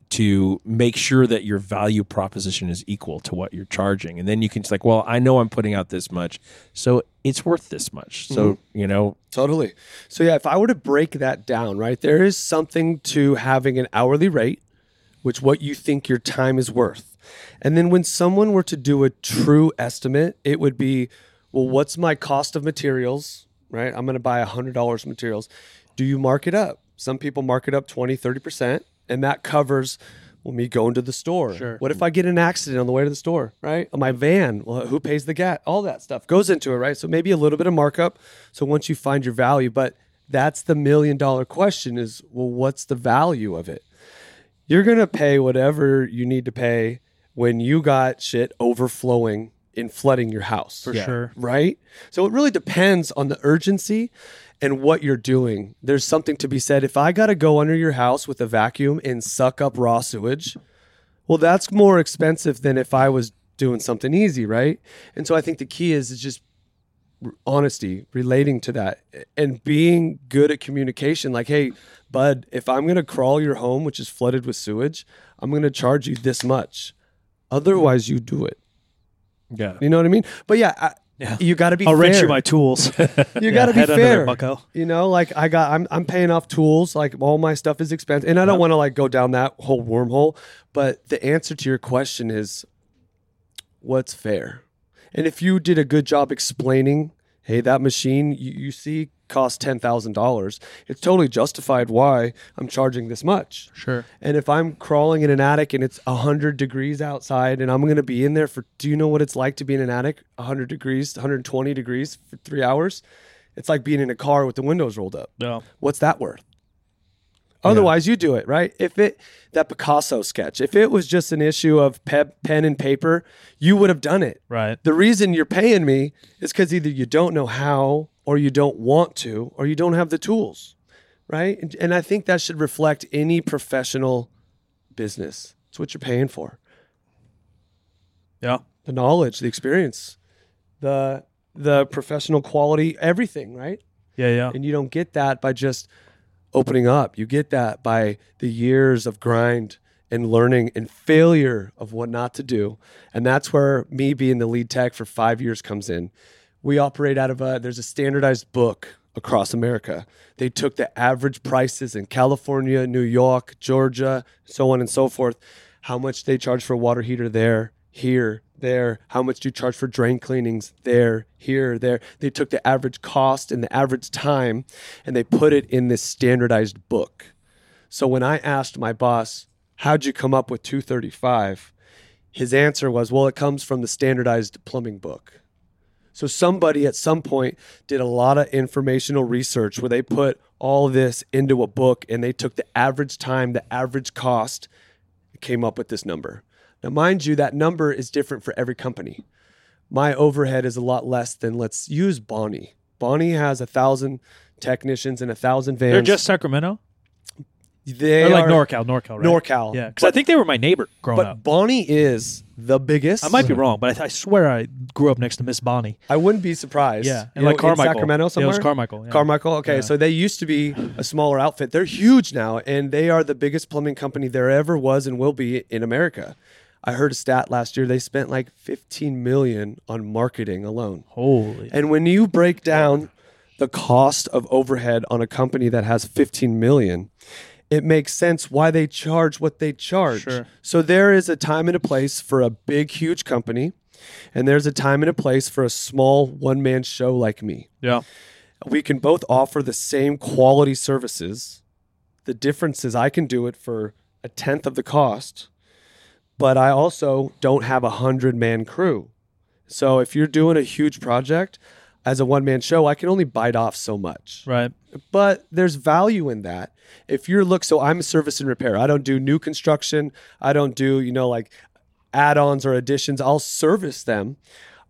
S1: to make sure that your value proposition is equal to what you're charging. And then you can just like, well, I know I'm putting out this much, so it's worth this much. So,
S3: Mm-hmm.
S1: you know,
S3: Totally. So yeah, if I were to break that down, right, there is something to having an hourly rate, which what you think your time is worth. And then when someone were to do a true estimate, it would be, well, what's my cost of materials, right? I'm going to buy one hundred dollars of materials. Do you mark it up? Some people mark it up twenty, thirty percent, and that covers, well, me going to the store.
S2: Sure.
S3: What if I get in an accident on the way to the store, right? My van, well, who pays the gas? All that stuff goes into it, right? So maybe a little bit of markup. So once you find your value, but that's the million dollar question is, well, what's the value of it? You're going to pay whatever you need to pay when you got shit overflowing in flooding your house.
S2: For sure.
S3: Right? So it really depends on the urgency and what you're doing. There's something to be said. If I got to go under your house with a vacuum and suck up raw sewage, well, that's more expensive than if I was doing something easy, right? And so I think the key is, is just r- honesty, relating to that, and being good at communication. Like, hey, bud, if I'm going to crawl your home, which is flooded with sewage, I'm going to charge you this much. Otherwise, you do it.
S1: yeah.
S3: You know what I mean? But yeah, I,
S2: Yeah.
S3: you got to be
S2: I'll
S3: fair.
S2: rent you my tools.
S3: You got to be
S2: head under there,
S3: fair,
S2: bucko.
S3: You know, like I got, I'm, I'm paying off tools. Like all my stuff is expensive, and I don't want to like go down that whole wormhole. But the answer to your question is, what's fair? And if you did a good job explaining, hey, that machine you, you see costs ten thousand dollars, it's totally justified why I'm charging this much.
S2: Sure.
S3: And if I'm crawling in an attic and it's one hundred degrees outside and I'm going to be in there for, do you know what it's like to be in an attic? one hundred degrees, one hundred twenty degrees for three hours? It's like being in a car with the windows rolled up.
S2: Yeah.
S3: What's that worth? Otherwise, you do it, right? If it, that Picasso sketch, if it was just an issue of pe- pen and paper, you would have done it.
S2: Right.
S3: The reason you're paying me is because either you don't know how, or you don't want to, or you don't have the tools, right? And, and I think that should reflect any professional business. It's what you're paying for.
S2: Yeah.
S3: The knowledge, the experience, the the professional quality, everything, right?
S2: Yeah. Yeah.
S3: And you don't get that by just opening up. You get that by the years of grind and learning and failure of what not to do. And that's where me being the lead tech for five years comes in. We operate out of a, there's a standardized book across America. They took the average prices in California, New York, Georgia, so on and so forth, how much they charge for a water heater there, here, there. How much do you charge for drain cleanings? There, here, there. They took the average cost and the average time and they put it in this standardized book. So when I asked my boss, how'd you come up with two thirty-five? His answer was, well, it comes from the standardized plumbing book. So somebody at some point did a lot of informational research where they put all this into a book and they took the average time, the average cost, came up with this number. Now, mind you, that number is different for every company. My overhead is a lot less than, let's use Bonnie. Bonnie has a thousand technicians and a thousand vans.
S2: They're just Sacramento?
S3: They
S2: They're like
S3: are
S2: NorCal, NorCal, right?
S3: NorCal.
S2: Yeah, because I think they were my neighbor growing
S3: But
S2: up.
S3: Bonnie is the biggest.
S2: I might be wrong, but I, I swear I grew up next to Miss Bonnie.
S3: I wouldn't be surprised.
S2: Yeah,
S3: You
S2: and
S3: know,
S2: like Carmichael.
S3: in Sacramento somewhere?
S2: Yeah, it was Carmichael. Yeah.
S3: Carmichael. Okay,
S2: Yeah.
S3: so they used to be a smaller outfit. They're huge now, and they are the biggest plumbing company there ever was and will be in America. I heard a stat last year. They spent like fifteen million dollars on marketing alone.
S2: Holy.
S3: And when you break down the cost of overhead on a company that has fifteen million dollars, it makes sense why they charge what they charge.
S2: Sure.
S3: So there is a time and a place for a big, huge company, and there's a time and a place for a small one-man show like me.
S2: Yeah.
S3: We can both offer the same quality services. The difference is I can do it for a tenth of the cost, but I also don't have a hundred-man crew. So if you're doing a huge project as a one-man show, I can only bite off so much.
S2: Right.
S3: But there's value in that. If you're look, so I'm a service and repair. I don't do new construction. I don't do, you know, like add-ons or additions. I'll service them.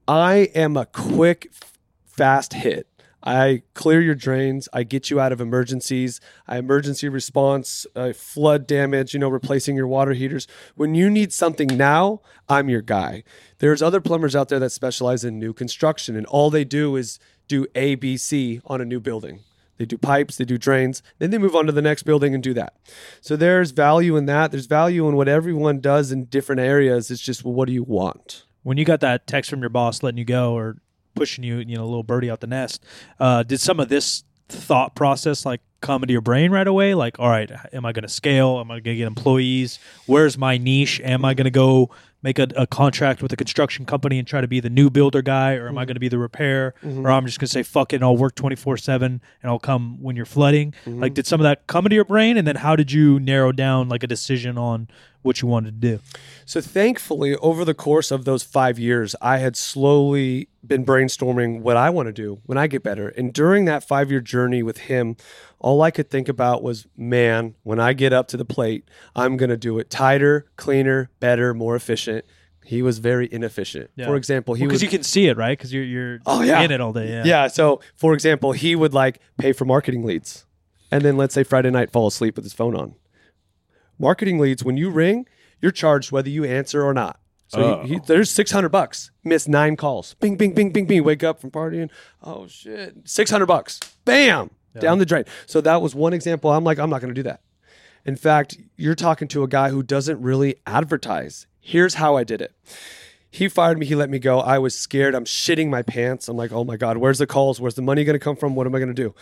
S3: I am a quick, fast hit. I clear your drains. I get you out of emergencies. I emergency response, uh, flood damage, you know, replacing your water heaters. When you need something now, I'm your guy. There's other plumbers out there that specialize in new construction, and all they do is do A, B, C on a new building. They do pipes, they do drains, then they move on to the next building and do that. So there's value in that. There's value in what everyone does in different areas. It's just, well, what do you want?
S2: When you got that text from your boss letting you go or pushing you, you know, a little birdie out the nest, uh, did some of this thought process like come into your brain right away? Like, all right, am I going to scale? Am I going to get employees? Where's my niche? Am I going to go make a, a contract with a construction company and try to be the new builder guy, or am mm-hmm. I going to be the repair, mm-hmm. or I'm just going to say fuck it and I'll work twenty-four seven and I'll come when you're flooding? Mm-hmm. Like, did some of that come into your brain, and then how did you narrow down like a decision on what you wanted to do?
S3: So thankfully, over the course of those five years, I had slowly been brainstorming what I want to do when I get better. And during that five-year journey with him, all I could think about was, man, when I get up to the plate, I'm going to do it tighter, cleaner, better, more efficient. He was very inefficient.
S2: Yeah.
S3: For example, he
S2: because
S3: was,
S2: you can see it, right? Because you're you're
S3: oh, yeah.
S2: in it all day. Yeah.
S3: Yeah. So, for example, he would like pay for marketing leads, and then let's say Friday night fall asleep with his phone on. Marketing leads, when you ring, you're charged whether you answer or not. So
S2: oh.
S3: he, he, there's six hundred bucks. Miss nine calls. Bing, bing, bing, bing, bing. Wake up from partying. Oh shit. six hundred bucks. Bam. Yeah. Down the drain. So that was one example. I'm like, I'm not going to do that. In fact, you're talking to a guy who doesn't really advertise. Here's how I did it. He fired me. He let me go. I was scared. I'm shitting my pants. I'm like, oh my God, where's the calls? Where's the money going to come from? What am I going to do?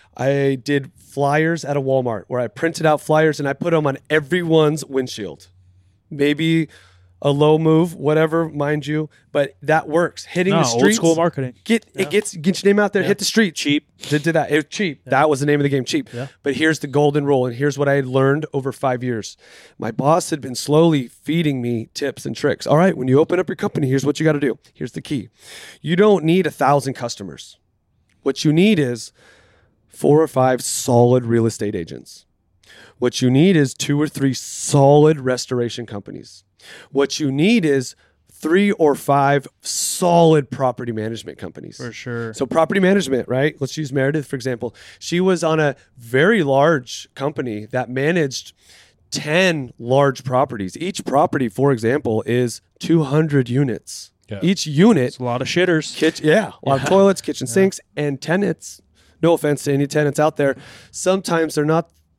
S3: I did flyers at a Walmart where I printed out flyers and I put them on everyone's windshield. Maybe a low move, whatever, mind you, but that works. Hitting
S2: no,
S3: the streets.
S2: Old school marketing.
S3: Get
S2: yeah.
S3: it gets get your name out there.
S2: Yeah.
S3: Hit the street.
S2: Cheap.
S3: Did, did that. It was cheap.
S2: Yeah.
S3: That was the name of the game. Cheap.
S2: Yeah.
S3: But here's the golden rule, and here's what I had learned over five years. My boss had been slowly feeding me tips and tricks. All right, when you open up your company, here's what you got to do. Here's the key. You don't need a thousand customers. What you need is four or five solid real estate agents. What you need is two or three solid restoration companies. What you need is three or five solid property management companies.
S2: For sure.
S3: So property management, right? Let's use Meredith, for example. She was on a very large company that managed ten large properties. Each property, for example, is two hundred units.
S2: Yeah.
S3: Each unit.
S2: It's a lot of shitters.
S3: Kitchen, yeah, a lot
S2: Yeah.
S3: of toilets, kitchen
S2: Yeah.
S3: sinks, and tenants. No offense to any tenants out there. Sometimes they're not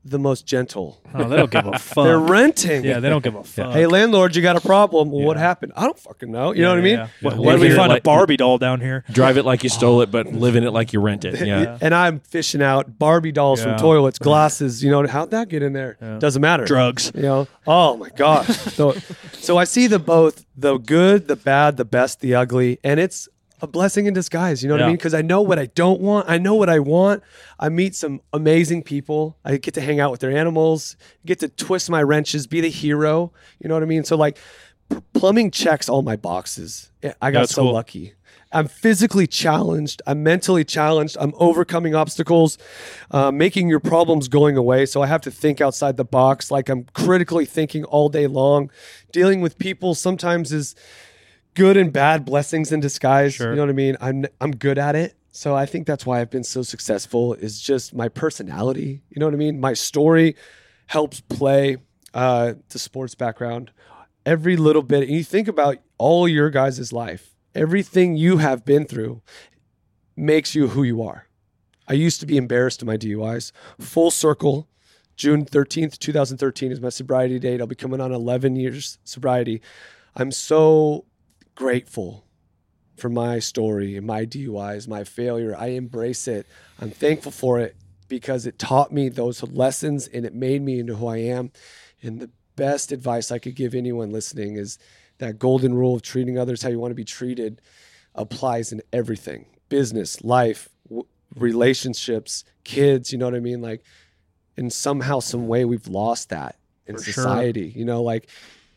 S3: the most gentle.
S2: Oh, they don't give a fuck.
S3: They're renting.
S2: Yeah, they don't give a fuck.
S3: Hey, landlord, you got a problem. Well, what
S2: Yeah.
S3: happened? I don't fucking know. You
S2: Yeah,
S3: know what I mean?
S2: yeah, yeah. What,
S1: Yeah,
S2: what do we
S1: live
S2: find
S1: here
S2: a Barbie doll down here?
S1: Drive it like you stole it, but live in it like you rent it. Yeah.
S2: Yeah.
S3: And I'm fishing out Barbie dolls
S2: Yeah.
S3: from toilets, glasses. You know, how'd that get in there?
S2: Yeah.
S3: Doesn't matter.
S2: Drugs.
S3: You know? Oh my gosh. so, so I see the both, the good, the bad, the best, the ugly, and it's a blessing in disguise. You know what I
S2: Yeah.
S3: mean? Because I know what I don't want. I know what I want. I meet some amazing people. I get to hang out with their animals, get to twist my wrenches, be the hero. You know what I mean? So like p- plumbing checks all my boxes. I got
S2: That's
S3: so
S2: cool.
S3: lucky. I'm physically challenged. I'm mentally challenged. I'm overcoming obstacles, uh, making your problems going away. So I have to think outside the box. Like I'm critically thinking all day long. Dealing with people sometimes is good and bad, blessings in disguise.
S2: Sure.
S3: You know what I mean? I'm I'm good at it. So I think that's why I've been so successful is just my personality. You know what I mean? My story helps play uh, the sports background. Every little bit. And you think about all your guys' life. Everything you have been through makes you who you are. I used to be embarrassed of my D U Is. Full circle, June thirteenth, twenty thirteen is my sobriety date. I'll be coming on eleven years sobriety. I'm so grateful for my story and my D U Is, my failure. I embrace it. I'm thankful for it because it taught me those lessons and it made me into who I am. And the best advice I could give anyone listening is that golden rule of treating others how you want to be treated applies in everything. Business, life, w- relationships, kids, you know what I mean? Like, in somehow, some way, we've lost that in
S2: For sure.
S3: society. You know, like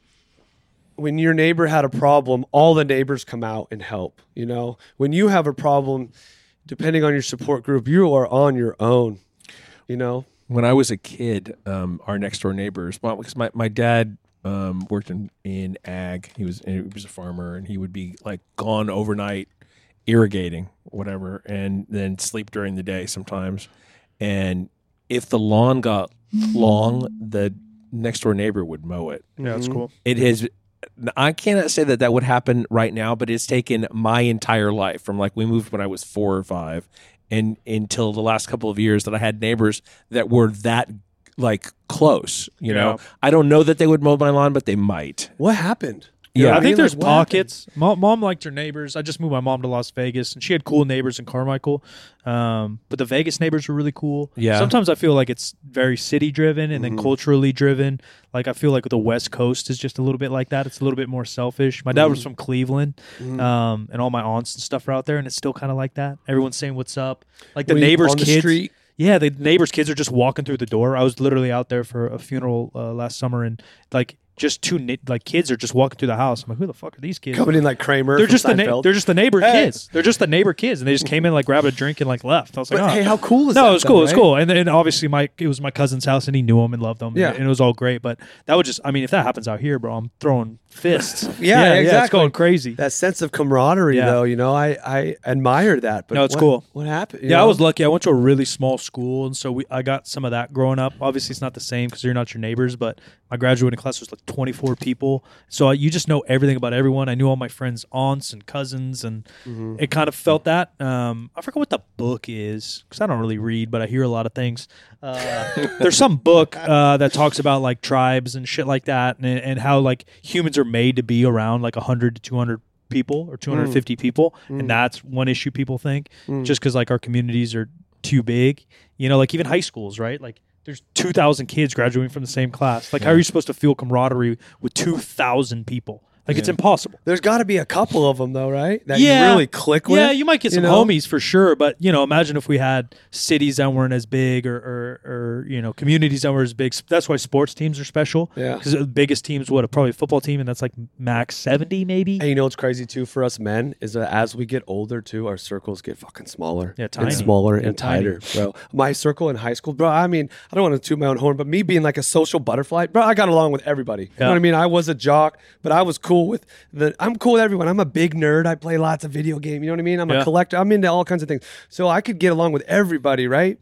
S3: when your neighbor had a problem, all the neighbors come out and help. You know, when you have a problem, depending on your support group, you are on your own. You know,
S1: When I was a kid, um, our next door neighbors, well, because my, my dad um, worked in, in ag. He was he was a farmer, and he would be like gone overnight irrigating, whatever, and then sleep during the day sometimes. And if the lawn got long, the next door neighbor would mow it.
S2: Yeah, that's
S3: Mhm.
S2: cool.
S1: It has. I cannot say that that would happen right now, but it's taken my entire life from like we moved when I was four or five, and until the last couple of years that I had neighbors that were that like close. You
S2: Yeah.
S1: know, I don't know that they would mow my lawn, but they might.
S3: what happened?
S1: Yeah.
S3: You know what
S2: I think
S3: mean?
S2: there's
S3: Like, what happened?
S2: pockets. Mom, mom liked her neighbors. I just moved my mom to Las Vegas, and she had cool neighbors in Carmichael. Um, but the Vegas neighbors were really cool.
S1: Yeah.
S2: Sometimes I feel like it's very city driven and
S3: Mhm.
S2: then culturally driven. Like I feel like the West Coast is just a little bit like that. It's a little bit more selfish. My dad was from Cleveland,
S3: Mhm.
S2: um, and all my aunts and stuff are out there, and it's still kind of like that. Everyone's saying what's up. Like the
S3: When you-
S2: neighbors'
S3: on the
S2: kids.
S3: street.
S2: Yeah, the neighbors' kids are just walking through the door. I was literally out there for a funeral uh, last summer, and like just two ni- like kids are just walking through the house. I'm like, who the fuck are these kids?
S3: Coming in like Kramer.
S2: They're
S3: from
S2: just the na-
S3: Seinfeld.
S2: they're just the neighbor
S3: Hey.
S2: kids. They're just the neighbor kids, and they just came in like grabbed a drink and like left. I was like,
S3: But
S2: oh.
S3: hey, how cool is that?
S2: No, it was
S3: though,
S2: cool. It was
S3: right?
S2: cool, and then obviously my it was my cousin's house, and he knew him and loved them.
S3: Yeah.
S2: and it was all great. But that would just, I mean, if that happens out here, bro, I'm throwing fists.
S3: Yeah,
S2: it's
S3: exactly.
S2: going crazy.
S3: That sense of camaraderie,
S2: Yeah.
S3: though, you know, I, I admire that. But
S2: No, it's
S3: what-
S2: cool.
S3: What happened? You
S2: Yeah, I
S3: know?
S2: was lucky. I went to a really small school, and so we I got some of that growing up. Obviously, it's not the same because you're not your neighbors, but my graduating class was like twenty-four people. So I, you just know everything about everyone. I knew all my friends' aunts and cousins, and
S3: Mhm.
S2: it kind of felt that. Um, I forget what the book is because I don't really read, but I hear a lot of things. Uh, there's some book uh, that talks about like tribes and shit like that, and, and how like humans are made to be around like one hundred to two hundred people or two hundred fifty people,
S3: Mm.
S2: and that's one issue people think
S3: Mm.
S2: just because like our communities are too big. You know, like even high schools, right? Like there's two thousand kids graduating from the same class. Like how are you supposed to feel camaraderie with two thousand people? Like it's
S1: Yeah.
S2: impossible.
S3: There's got to be a couple of them, though, right? That
S2: Yeah.
S3: you really click with.
S2: Yeah, you might get
S3: you
S2: some
S3: know?
S2: homies for sure, but you know, imagine if we had cities that weren't as big, or, or, or you know, communities that were as big. That's why sports teams are special.
S3: Yeah.
S2: because the biggest teams, what, probably a football team, and that's like max seventy, maybe.
S3: And you know what's crazy too for us men is that as we get older too, our circles get fucking smaller.
S2: Yeah, tiny.
S3: and smaller
S2: Yeah,
S3: and
S2: tiny.
S3: tighter, bro. My circle in high school, bro. I mean, I don't want to toot my own horn, but me being like a social butterfly, bro, I got along with everybody. You know
S2: Yeah.
S3: what I mean? I was a jock, but I was cool with the. I'm cool with everyone. I'm a big nerd. I play lots of video games. You know what I mean? I'm
S2: Yeah.
S3: a collector. I'm into all kinds of things, so I could get along with everybody, right?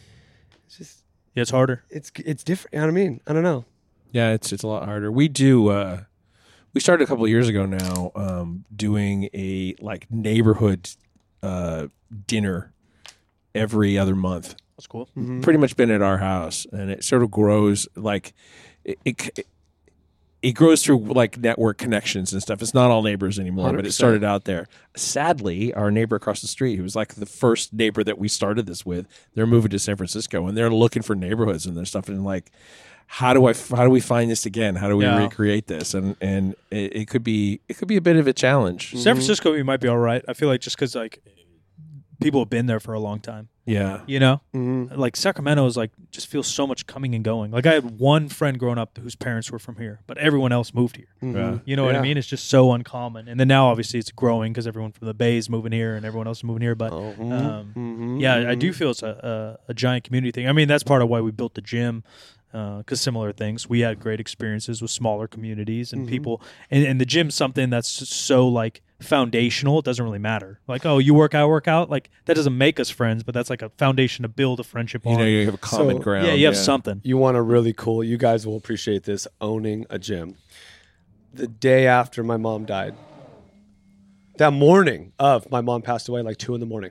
S3: It's just
S2: Yeah, it's harder.
S3: it's it's different. You know what I mean? I don't know.
S1: Yeah, it's it's a lot harder. We do. Uh, we started a couple of years ago now, um, doing a like neighborhood uh, dinner every other month,
S2: That's cool.
S3: Mhm.
S1: pretty much been at our house, and it sort of grows like it, it, it grows through like network connections and stuff. It's not all neighbors anymore,
S3: one hundred
S1: but it
S3: percent.
S1: started out there. Sadly, our neighbor across the street, who was like the first neighbor that we started this with, they're moving to San Francisco, and they're looking for neighborhoods and their stuff, and like, how do I how do we find this again? How do we
S2: Yeah.
S1: recreate this? And and it, it could be it could be a bit of a challenge.
S2: San Francisco, you might be all right. I feel like just because like people have been there for a long time,
S1: Yeah,
S2: you know,
S3: Mhm.
S2: like Sacramento is like just feels so much coming and going. Like I had one friend growing up whose parents were from here, but everyone else moved here.
S3: Mhm.
S2: You know what I
S3: Yeah.
S2: mean? It's just so uncommon. And then now obviously it's growing because everyone from the Bay is moving here and everyone else is moving here. But
S3: Oh,
S2: um,
S3: mhm.
S2: yeah, I do feel it's a, a, a giant community thing. I mean, that's part of why we built the gym. Because similar things, we had great experiences with smaller communities and
S3: Mhm.
S2: people, and, and the gym's something that's so like foundational. It doesn't really matter. Like, oh, you work out, work out. Like that doesn't make us friends, but that's like a foundation to build a friendship
S1: you
S2: on.
S1: know, you have a common
S3: So,
S1: ground.
S2: yeah, you have something.
S3: You want a really cool, you guys will appreciate this, owning a gym. The day after my mom died, that morning of my mom passed away, like two in the morning,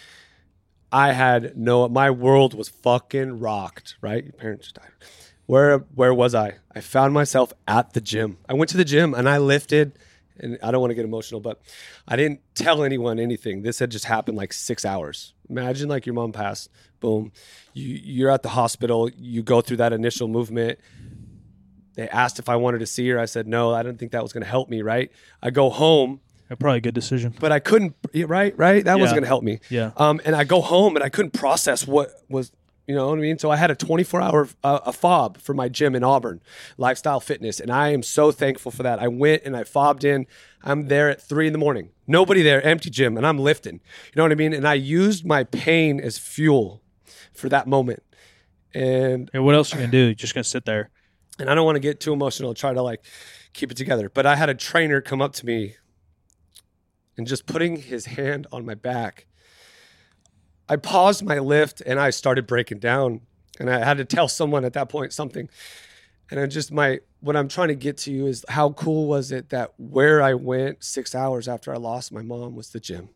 S3: I had no, my world was fucking rocked, right? Your parents just died. Where, where was I? I found myself at the gym. I went to the gym and I lifted, and I don't want to get emotional, but I didn't tell anyone anything. This had just happened like six hours. Imagine like your mom passed, boom. You, you're at the hospital. You go through that initial movement. They asked if I wanted to see her. I said, no, I didn't think that was going to help me, right? I go home,
S2: Yeah, probably a good decision.
S3: but I couldn't, yeah, right? Right? That
S2: Yeah.
S3: wasn't going to help me.
S2: Yeah.
S3: Um, and I go home and I couldn't process what was, you know what I mean? So I had a twenty-four hour uh, a fob for my gym in Auburn, Lifestyle Fitness. And I am so thankful for that. I went and I fobbed in. I'm there at three in the morning. Nobody there, empty gym, and I'm lifting. You know what I mean? And I used my pain as fuel for that moment. And
S2: Hey, what else you gonna do? You're just gonna sit there.
S3: and I don't want to get too emotional, try to like keep it together. But I had a trainer come up to me and just putting his hand on my back, I paused my lift and I started breaking down. And I had to tell someone at that point something. And I just my what I'm trying to get to you is how cool was it that where I went six hours after I lost my mom was the gym.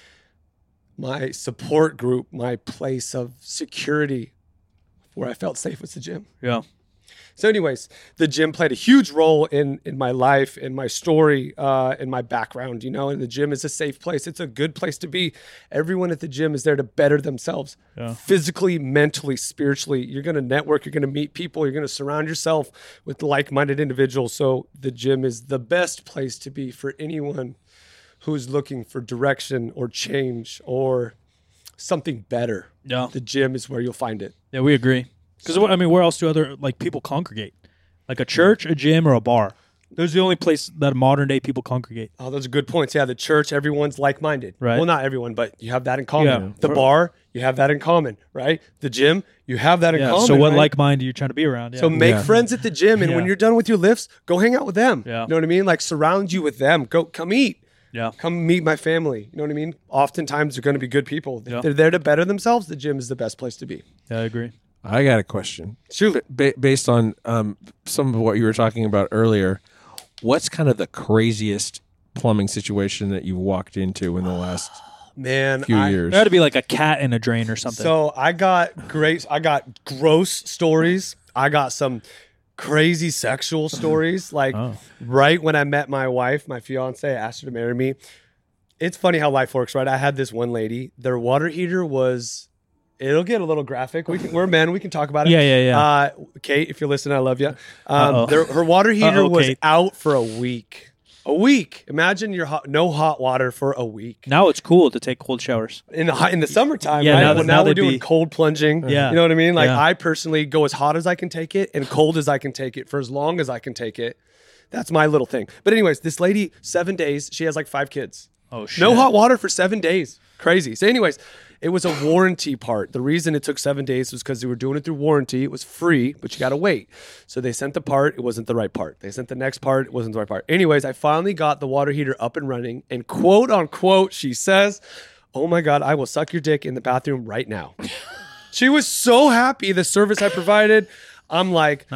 S3: My support group, my place of security where I felt safe was the gym.
S2: Yeah.
S3: So anyways, the gym played a huge role in in my life, in my story, uh, in my background, you know, and the gym is a safe place. It's a good place to be. Everyone at the gym is there to better themselves
S2: Yeah.
S3: physically, mentally, spiritually. You're going to network. You're going to meet people. You're going to surround yourself with like-minded individuals. So the gym is the best place to be for anyone who's looking for direction or change or something better.
S2: Yeah.
S3: The gym is where you'll find it.
S2: Yeah, we agree. Because I mean, where else do other like people congregate? Like a church, a gym, or a bar. Those are the only place that modern day people congregate.
S3: Oh, those are good points. Yeah, the church, everyone's like-minded.
S2: Right.
S3: Well, not everyone, but you have that in common.
S2: Yeah.
S3: The
S2: For-
S3: bar, you have that in common, right? The gym, you have that in
S2: Yeah.
S3: common.
S2: So what
S3: right?
S2: like mind are you trying to be around? Yeah.
S3: So make
S1: Yeah.
S3: friends at the gym, and when
S2: Yeah.
S3: you're done with your lifts, go hang out with them.
S2: Yeah.
S3: You know what I mean? Like surround you with them. Go, come eat.
S2: yeah.
S3: Come meet my family. You know what I mean? Oftentimes they're going to be good people. If
S2: Yeah.
S3: they're there to better themselves, the gym is the best place to be.
S2: Yeah, I agree.
S1: I got a question.
S3: Shoot.
S1: Ba- based on um, some of what you were talking about earlier, what's kind of the craziest plumbing situation that you've walked into in the last
S3: Man,
S1: few
S3: I,
S1: years?
S2: There had to be like a cat in a drain or something.
S3: So I got great. I got gross stories. I got some crazy sexual stories. Like
S2: Oh.
S3: right when I met my wife, my fiance, I asked her to marry me. It's funny how life works, right? I had this one lady. Their water heater was. It'll get a little graphic. We can, we're men. We can talk about it.
S2: Yeah, yeah, yeah.
S3: Uh, Kate, if you're listening, I love you.
S2: Uh-oh.
S3: Um, their, her water heater
S2: Uh-oh,
S3: was
S2: Kate.
S3: out for a week. A week. Imagine your hot, no hot water for a week.
S2: now it's cool to take cold showers.
S3: In the hot- in the summertime,
S2: Yeah,
S3: right?
S2: now
S3: Well,
S2: that-
S3: now,
S2: now
S3: we're
S2: they'd
S3: doing
S2: be-
S3: cold plunging.
S2: Yeah.
S3: You know what I mean? Like
S2: Yeah.
S3: I personally go as hot as I can take it and cold as I can take it for as long as I can take it. That's my little thing. But anyways, this lady, seven days, she has like five kids.
S2: Oh shit.
S3: No hot water for seven days. Crazy. So anyways, it was a warranty part. The reason it took seven days was because they were doing it through warranty. It was free, but you got to wait. So they sent the part. It wasn't the right part. They sent the next part. It wasn't the right part. Anyways, I finally got the water heater up and running. And quote unquote, she says, "Oh my God, I will suck your dick in the bathroom right now." She was so happy the service I provided. I'm like,
S2: Nice.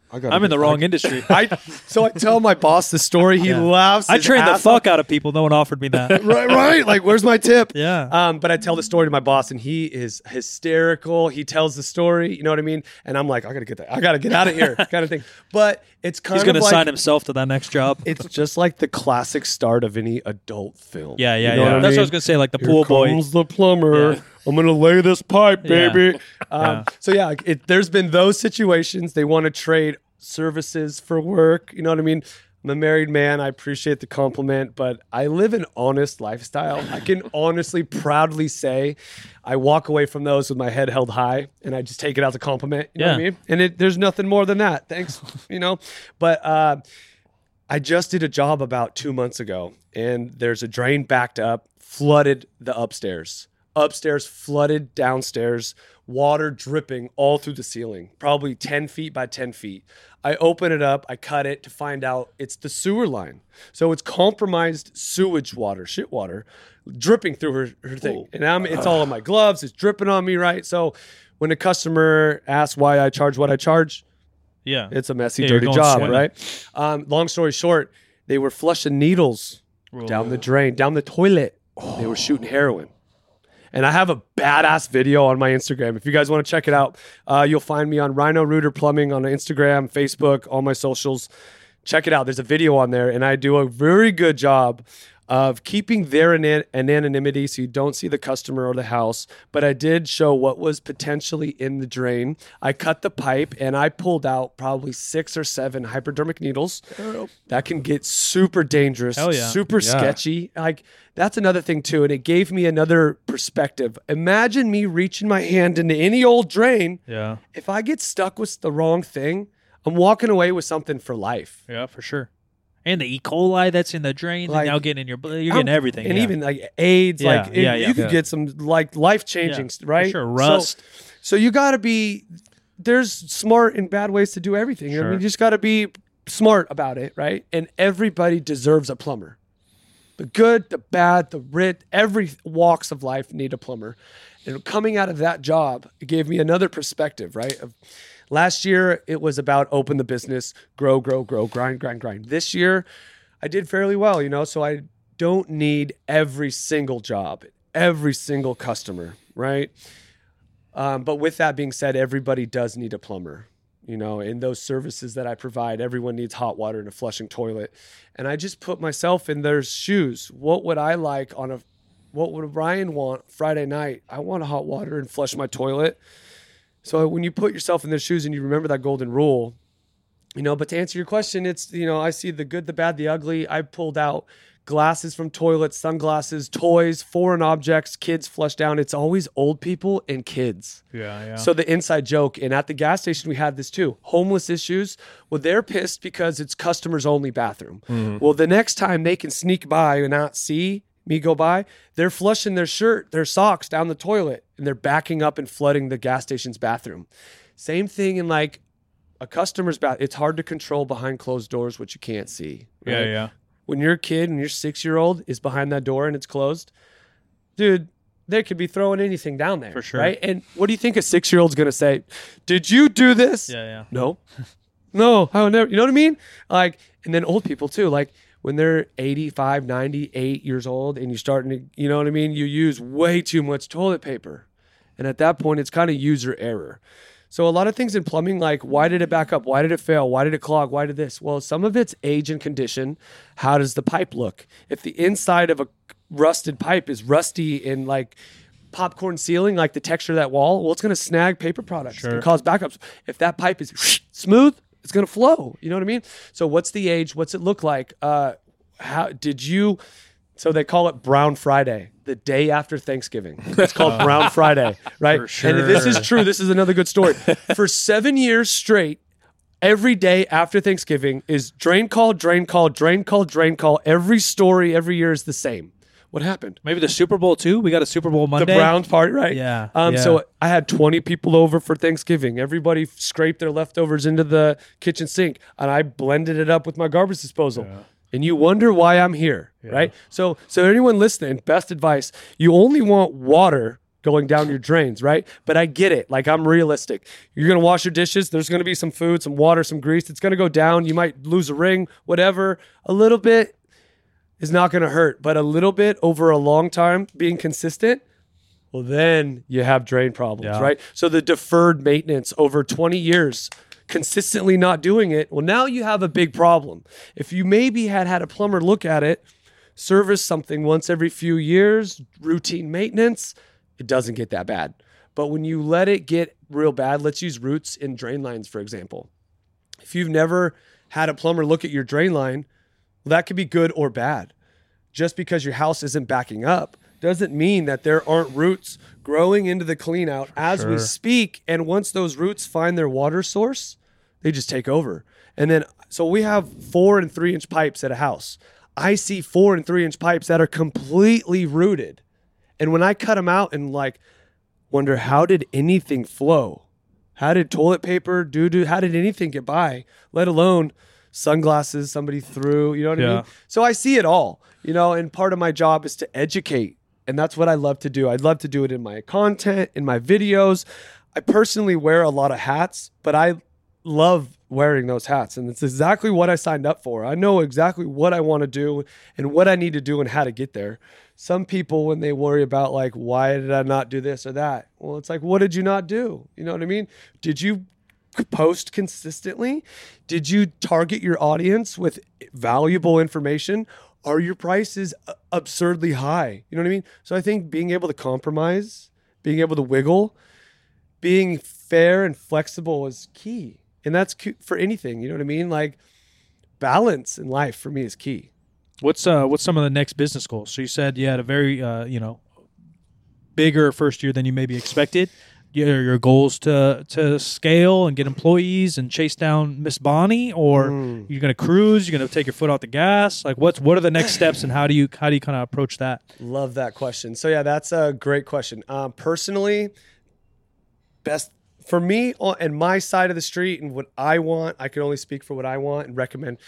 S3: I gotta
S2: I'm in
S3: get-
S2: the wrong
S3: I-
S2: industry.
S3: I so I tell my boss the story. He
S2: Yeah.
S3: laughs.
S2: I
S3: his
S2: trained the
S3: ass
S2: fuck out of people. No one offered me that.
S3: right, right. Like, where's my tip?
S2: Yeah.
S3: Um, but I tell the story to my boss, and he is hysterical. He tells the story, you know what I mean? And I'm like, I gotta get that. I gotta get out of here, kind of thing. But it's kind
S2: He's
S3: of
S2: gonna
S3: like
S2: sign himself to that next job.
S3: it's just like the classic start of any adult film.
S2: Yeah, yeah,
S3: You know
S2: yeah.
S3: what I
S2: That's what I
S3: mean?
S2: was gonna say. Like the
S3: Here
S2: pool boy.
S3: comes the plumber.
S2: Yeah.
S3: I'm gonna lay this pipe,
S2: Yeah.
S3: baby. Um,
S2: Yeah.
S3: So yeah, it, there's been those situations. They want to trade services for work. You know what I mean? I'm a married man. I appreciate the compliment, but I live an honest lifestyle. I can honestly, proudly say, I walk away from those with my head held high, and I just take it as a compliment. You know what I
S2: Yeah.
S3: mean? And it, there's nothing more than that. Thanks. You know, but. uh I just did a job about two months ago, and there's a drain backed up, flooded the upstairs. Upstairs flooded downstairs, water dripping all through the ceiling, probably ten feet by ten feet. I open it up, I cut it to find out it's the sewer line. So it's compromised sewage water, shit water, dripping through her, her thing. And I'm, it's all on my gloves, it's dripping on me, right? So when a customer asks why I charge what I charge,
S2: Yeah.
S3: it's a messy,
S2: Yeah, you're
S3: dirty
S2: going
S3: job,
S2: swimming.
S3: right? Um, long story short, they were flushing needles down the drain, down the toilet. They were shooting heroin. And I have a badass video on my Instagram. If you guys want to check it out, uh, you'll find me on Rhino Rooter Plumbing on Instagram, Facebook, all my socials. Check it out. There's a video on there, and I do a very good job of keeping their an- an anonymity so you don't see the customer or the house. But I did show what was potentially in the drain. I cut the pipe, and I pulled out probably six or seven hypodermic needles. That can get super dangerous,
S2: Hell yeah.
S3: super
S1: Yeah.
S3: sketchy. Like, that's another thing too, and it gave me another perspective. Imagine me reaching my hand into any old drain.
S2: Yeah.
S3: If I get stuck with the wrong thing, I'm walking away with something for life.
S2: Yeah, for sure. And the E. coli that's in the drains
S3: Like,
S2: and now getting in your blood. You're getting
S3: I'm-
S2: everything.
S3: and
S2: yeah.
S3: even like AIDS.
S2: Yeah,
S3: like it-
S2: yeah, yeah.
S3: you could
S1: Yeah.
S3: get some like life changing,
S2: Yeah,
S3: right?
S2: for sure.
S3: So-
S2: Rust.
S3: So, you got to be. There's smart and bad ways to do everything. I
S2: Sure.
S3: mean, you just got to be smart about it, right? And everybody deserves a plumber. The good, the bad, the rich, every walks of life need a plumber. And coming out of that job, it gave me another perspective, right? Of last year, it was about open the business, grow, grow, grow, grind, grind, grind. This year, I did fairly well, you know, so I don't need every single job, every single customer, right? Um, but with that being said, everybody does need a plumber. You know, in those services that I provide, everyone needs hot water and a flushing toilet. And I just put myself in their shoes. What would I like on a, what would Ryan want Friday night? I want a hot water and flush my toilet. So when you put yourself in their shoes and you remember that golden rule, you know, but to answer your question, it's, you know, I see the good, the bad, the ugly. I pulled out glasses from toilets, sunglasses, toys, foreign objects, kids flushed down. It's always old people and kids.
S2: Yeah, yeah.
S3: So the inside joke, and at the gas station, we had this too. Homeless issues. Well, they're pissed because it's customers only bathroom. Well, the next time they can sneak by and not see me go by, they're flushing their shirt, their socks down the toilet, and they're backing up and flooding the gas station's bathroom. Same thing in like a customer's bath. It's hard to control behind closed doors what you can't see.
S2: yeah,
S3: right?
S2: yeah.
S3: When your kid and your six-year-old is behind that door and it's closed, dude, they could be throwing anything down there.
S2: For sure.
S3: Right? And what do you think a six-year-old's going to say? Did you do this?
S2: Yeah, yeah.
S3: No. No, I would never. You know what I mean? Like, and then old people too. Like when they're eighty-five, ninety-eight years old and you're starting to, you know what I mean? You use way too much toilet paper. And at that point, it's kind of user error. So a lot of things in plumbing, like why did it back up? Why did it fail? Why did it clog? Why did this? Well, some of it's age and condition. How does the pipe look? If the inside of a rusted pipe is rusty and like popcorn sealing, like the texture of that wall, well, it's going to snag paper products
S2: Sure.
S3: and cause backups. If that pipe is smooth, it's going to flow. You know what I mean? So what's the age? What's it look like? Uh, how did you... So they call it Brown Friday, the day after Thanksgiving. It's called Brown Friday, right?
S2: For sure.
S3: And if this is true, this is another good story. For seven years straight, every day after Thanksgiving is drain call, drain call, drain call, drain call. Every story every year is the same. What happened?
S2: Maybe the Super Bowl too. We got a Super Bowl Monday.
S3: The Browns party, right?
S2: Yeah,
S3: Um.
S2: yeah.
S3: So I had twenty people over for Thanksgiving. Everybody scraped their leftovers into the kitchen sink, and I blended it up with my garbage disposal. And you wonder why I'm here, right? So, so anyone listening, best advice: you only want water going down your drains, right? But I get it. Like, I'm realistic. You're going to wash your dishes. There's going to be some food, some water, some grease. It's going to go down. You might lose a ring, whatever. A little bit is not going to hurt, but a little bit over a long time, being consistent, well, then you have drain problems,
S2: Yeah.
S3: right? So the deferred maintenance over twenty years, consistently not doing it, well, now you have a big problem. If you maybe had had a plumber look at it, service something once every few years, routine maintenance, it doesn't get that bad. But when you let it get real bad, let's use roots in drain lines, for example. If you've never had a plumber look at your drain line, well, that could be good or bad. Just because your house isn't backing up doesn't mean that there aren't roots growing into the clean out as we
S2: sure.
S3: speak. And once those roots find their water source, they just take over. And then, so we have four and three inch pipes at a house. I see four and three inch pipes that are completely rooted. And when I cut them out and like wonder, how did anything flow? How did toilet paper do, do, how did anything get by, let alone sunglasses somebody threw, you know what I
S2: Yeah.
S3: mean? So I see it all, you know, and part of my job is to educate. And that's what I love to do. I'd love to do it in my content, in my videos. I personally wear a lot of hats, but I love wearing those hats. And it's exactly what I signed up for. I know exactly what I want to do and what I need to do and how to get there. Some people, when they worry about like, why did I not do this or that? Well, it's like, what did you not do? You know what I mean? Did you post consistently? Did you target your audience with valuable information? Are your prices absurdly high? You know what I mean? So I think being able to compromise, being able to wiggle, being fair and flexible is key. And that's cu- for anything, you know what I mean? Like, balance in life for me is key.
S2: What's uh what's some of the next business goals? So you said you had a very uh you know bigger first year than you maybe expected. Your your goals to to scale and get employees and chase down Miss Bonnie, or
S3: Mm.
S2: you're gonna cruise, you're gonna take your foot off the gas. Like what's what are the next steps and how do you how do you kind of approach that?
S3: Love that question. So yeah, that's a great question. Um, personally, best for me on and my side of the street and what I want, I can only speak for what I want and recommend.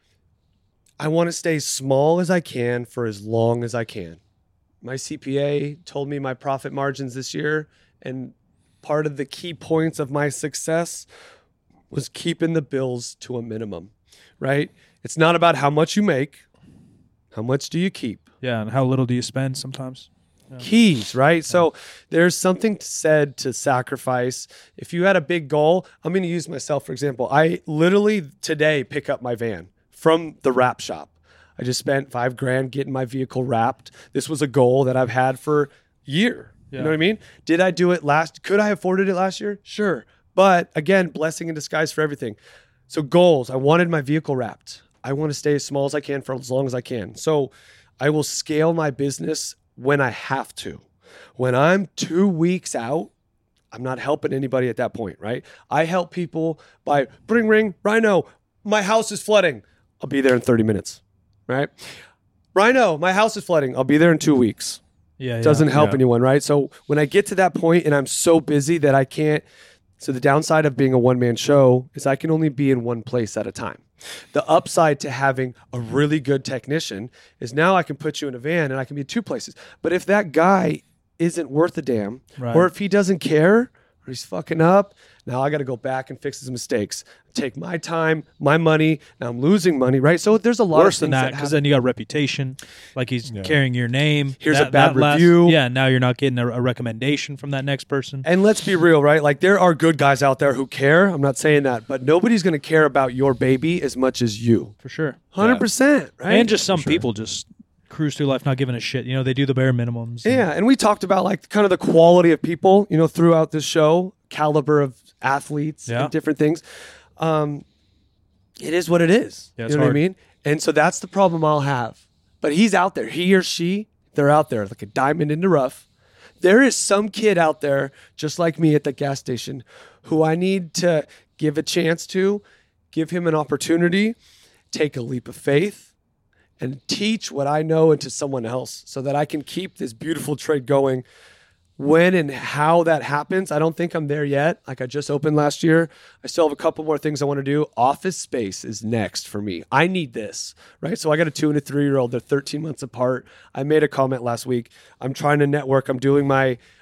S3: I want to stay small as I can for as long as I can. My C P A told me my profit margins this year, and part of the key points of my success was keeping the bills to a minimum, right? It's not about how much you make. How much do you keep?
S2: Yeah, and how little do you spend sometimes?
S3: Keys, right? So there's something said to sacrifice. If you had a big goal, I'm going to use myself, for example. I literally today pick up my van from the wrap shop. I just spent five grand getting my vehicle wrapped. This was a goal that I've had for a year.
S2: Yeah.
S3: You know what I mean? Did I do it last? Could I have afforded it last year? Sure. But again, blessing in disguise for everything. So goals, I wanted my vehicle wrapped. I want to stay as small as I can for as long as I can. So I will scale my business when I have to. When I'm two weeks out, I'm not helping anybody at that point, right? I help people by bring ring, Rhino, my house is flooding. I'll be there in thirty minutes, right? Rhino, my house is flooding. I'll be there in two weeks.
S2: Yeah, yeah,
S3: Doesn't help
S2: yeah.
S3: anyone, right? So when I get to that point and I'm so busy that I can't, so the downside of being a one-man show is I can only be in one place at a time. The upside to having a really good technician is now I can put you in a van and I can be in two places. But if that guy isn't worth a damn,
S2: Right.
S3: or if he doesn't care, or he's fucking up, now I got to go back and fix his mistakes. Take my time, my money. Now I'm losing money, right? So there's a lot
S2: Worse
S3: of
S2: than
S3: things
S2: that,
S3: that
S2: because
S3: happen.
S2: then you got reputation, like he's carrying your name.
S3: Here's
S2: That-
S3: a bad
S2: that last-
S3: review.
S2: Yeah, now you're not getting a, a recommendation from that next person.
S3: And let's be real, right? Like there are good guys out there who care. I'm not saying that, but nobody's going to care about your baby as much as you.
S2: For sure.
S3: one hundred percent, right?
S2: And just some people just cruise through life not giving a shit. You know, they do the bare minimums. and-
S3: Yeah, and we talked about like kind of the quality of people, you know, throughout this show, caliber of athletes
S2: Yeah.
S3: and different things. Um, it is what it is.
S2: Yeah,
S3: you
S2: it's
S3: know what I
S2: hard.
S3: mean? And so that's the problem I'll have. But he's out there. He or she, they're out there like a diamond in the rough. There is some kid out there, just like me at the gas station, who I need to give a chance to, give him an opportunity, take a leap of faith, and teach what I know into someone else so that I can keep this beautiful trade going. When and how that happens, I don't think I'm there yet. Like I just opened last year. I still have a couple more things I want to do. Office space is next for me. I need this, right? So I got a two and a three-year-old. They're thirteen months apart. I made a comment last week. I'm trying to network. I'm doing my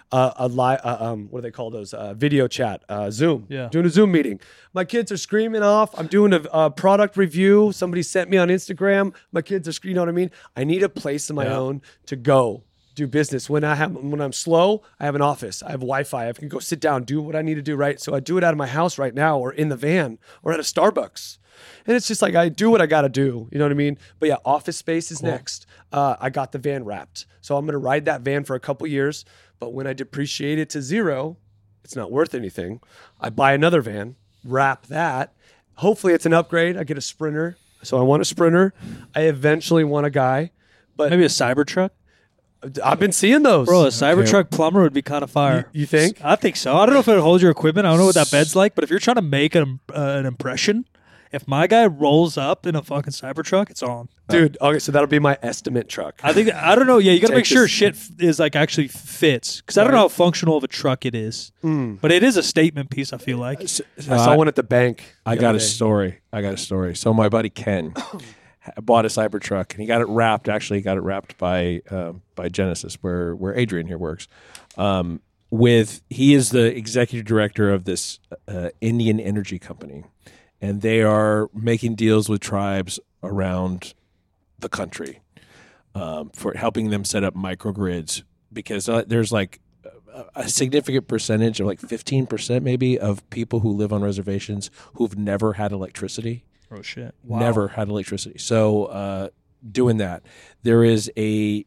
S3: uh, a live, uh, um, what do they call those? Uh, video chat, uh, Zoom.
S2: Yeah.
S3: Doing a Zoom meeting. My kids are screaming off. I'm doing a, a product review. Somebody sent me on Instagram. My kids are screaming. You know what I mean? I need a place of my
S2: Yeah.
S3: own to go do business. When I have, when I'm slow, I have an office. I have Wi-Fi. I can go sit down, do what I need to do. Right. So I do it out of my house right now, or in the van, or at a Starbucks. And it's just like, I do what I got to do. You know what I mean? But yeah, office space is next. Uh, I got the van wrapped. So I'm going to ride that van for a couple years. But when I depreciate it to zero, it's not worth anything. I buy another van, wrap that. Hopefully it's an upgrade. I get a Sprinter. So I want a Sprinter. I eventually want a guy. But
S2: Maybe a Cybertruck?
S3: I've been seeing those.
S2: Bro, a Cybertruck plumber would be kind of fire.
S3: You, you think?
S2: I think so. I don't know if it holds your equipment. I don't know what that bed's like, but if you're trying to make an, uh, an impression, if my guy rolls up in a fucking Cybertruck, it's on.
S3: Dude, okay, so that'll be my estimate truck.
S2: I think, I don't know. Yeah, you got to
S3: Take
S2: make sure
S3: this-
S2: shit f- is like actually fits. Because I don't know how functional of a truck it is. But it is a statement piece, I feel like.
S1: So
S3: I saw one at the bank.
S1: I
S3: the
S1: got
S3: other
S1: a
S3: day.
S1: story. I got a story. So my buddy Ken bought a Cybertruck, and he got it wrapped. Actually, he got it wrapped by um, by Genesis, where where Adrian here works. Um, with he is the executive director of this uh, Indian energy company, and they are making deals with tribes around the country um, for helping them set up microgrids, because uh, there's like a- a significant percentage of like fifteen percent maybe of people who live on reservations who've never had electricity.
S2: Oh, shit.
S1: Never had electricity. So uh, doing that, there is a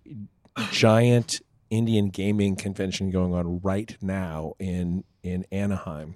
S1: giant Indian gaming convention going on right now in in Anaheim.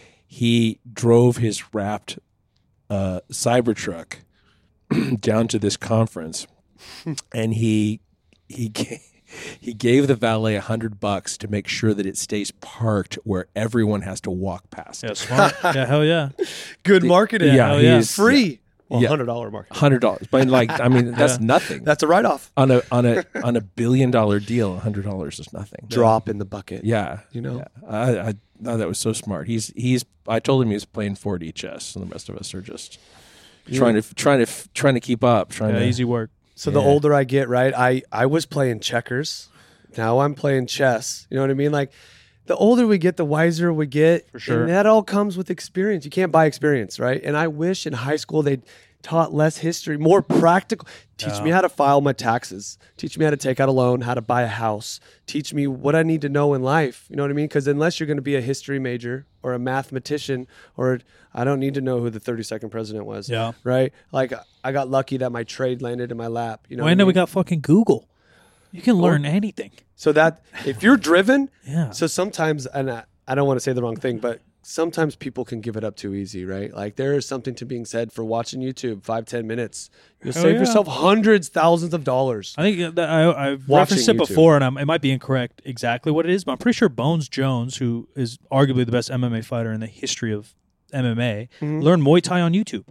S1: He drove his wrapped uh, Cybertruck down to this conference, and he he ga- he gave the valet a hundred bucks to make sure that it stays parked where everyone has to walk past.
S2: Yeah, smart. Yeah, hell yeah.
S3: Good marketing.
S1: Yeah,
S2: hell yeah.
S1: he's
S3: Free. Well,
S1: Yeah.
S3: one hundred dollars market.
S1: hundred dollars, but like I mean, that's
S2: Yeah.
S1: nothing.
S3: That's a write-off.
S1: on a on a on a billion dollar deal, a hundred dollars is nothing.
S3: Drop in the bucket.
S1: Yeah,
S3: You know?
S1: Yeah. I, I thought that was so smart. He's he's. I told him he was playing four D chess, and the rest of us are just trying to trying to trying to keep up. Trying
S2: Yeah,
S1: to
S2: easy work.
S3: So the
S1: Yeah.
S3: older I get, right, I, I was playing checkers. Now I'm playing chess. You know what I mean? Like, the older we get, the wiser we get.
S2: For sure.
S3: And that all comes with experience. You can't buy experience, right? And I wish in high school they taught less history, more practical. Teach me how to file my taxes. Teach me how to take out a loan, how to buy a house. Teach me what I need to know in life. You know what I mean? Because unless you're going to be a history major or a mathematician, or I don't need to know who the thirty-second president was.
S2: Yeah.
S3: Right? Like, I got lucky that my trade landed in my lap. You know
S2: Well,
S3: what I
S2: I know
S3: mean?
S2: we got fucking Google. You can learn anything.
S3: So that if you're driven,
S2: Yeah.
S3: so sometimes, and I, I don't want to say the wrong thing, but sometimes people can give it up too easy, right? Like, there is something to being said for watching YouTube five, ten minutes. You'll
S2: Hell
S3: save
S2: yeah.
S3: yourself hundreds, thousands of dollars.
S2: I think that I, I've
S3: Watching
S2: referenced it
S3: YouTube.
S2: before, and I'm, it might be incorrect exactly what it is, but I'm pretty sure Bones Jones, who is arguably the best M M A fighter in the history of M M A,
S3: Mm-hmm.
S2: learned Muay Thai on YouTube.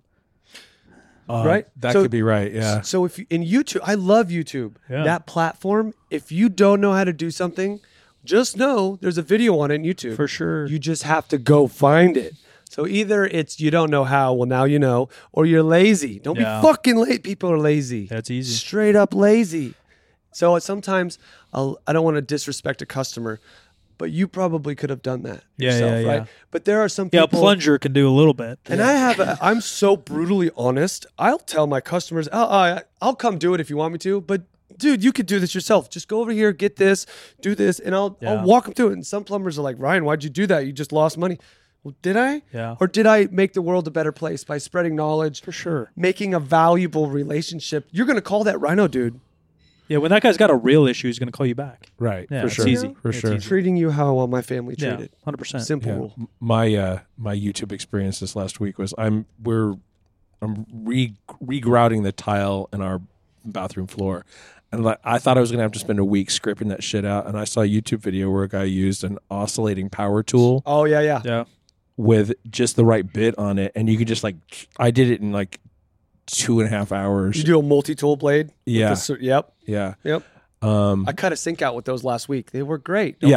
S1: uh,
S3: Right?
S1: That
S3: So-
S1: could be right. Yeah.
S3: So if you, in YouTube, I love YouTube.
S2: Yeah.
S3: That platform, if you don't know how to do something, just know there's a video on it on YouTube.
S2: For sure.
S3: You just have to go find it. So either it's you don't know how, well, now you know, or you're lazy. Don't
S2: Yeah.
S3: be fucking late. People are lazy.
S2: That's easy.
S3: Straight up lazy. So sometimes I'll, I don't want to disrespect a customer, but you probably could have done that
S2: Yeah,
S3: yourself,
S2: yeah,
S3: right?
S2: yeah.
S3: But there are some
S2: Yeah, a
S3: people.
S2: plunger can do a little bit.
S3: And I have, a, I'm so brutally honest. I'll tell my customers, I'll, I- I'll come do it if you want me to, but dude, you could do this yourself. Just go over here, get this, do this, and I'll,
S2: Yeah.
S3: I'll walk them through it. And some plumbers are like, Ryan, why'd you do that? You just lost money. Well, did I?
S2: Yeah.
S3: Or did I make the world a better place by spreading knowledge,
S2: For sure.
S3: making a valuable relationship? You're going to call that Rhino dude,
S2: Yeah, when that guy's got a real issue, he's going to call you back.
S1: Right.
S2: Yeah,
S1: for
S2: it's
S1: sure.
S2: easy.
S1: For
S2: It's
S1: sure.
S2: easy.
S3: treating you how I want my family
S2: Yeah,
S3: treated.
S2: one hundred percent.
S3: Simple
S1: Yeah.
S3: rule.
S1: My uh my YouTube experience this last week was I'm we're I'm re regrouting the tile in our bathroom floor. And like, I thought I was gonna have to spend a week scripting that shit out, and I saw a YouTube video where a guy used an oscillating power tool
S3: Oh, yeah, yeah.
S2: Yeah.
S1: with just the right bit on it, and you could just like I did it in like two and a half hours.
S3: You do a multi-tool blade? with
S1: Yeah.
S3: the cer- yep.
S1: yeah.
S3: Yep.
S1: Um
S3: I cut a sink out with those last week. They were great, don't
S1: yeah.
S3: they?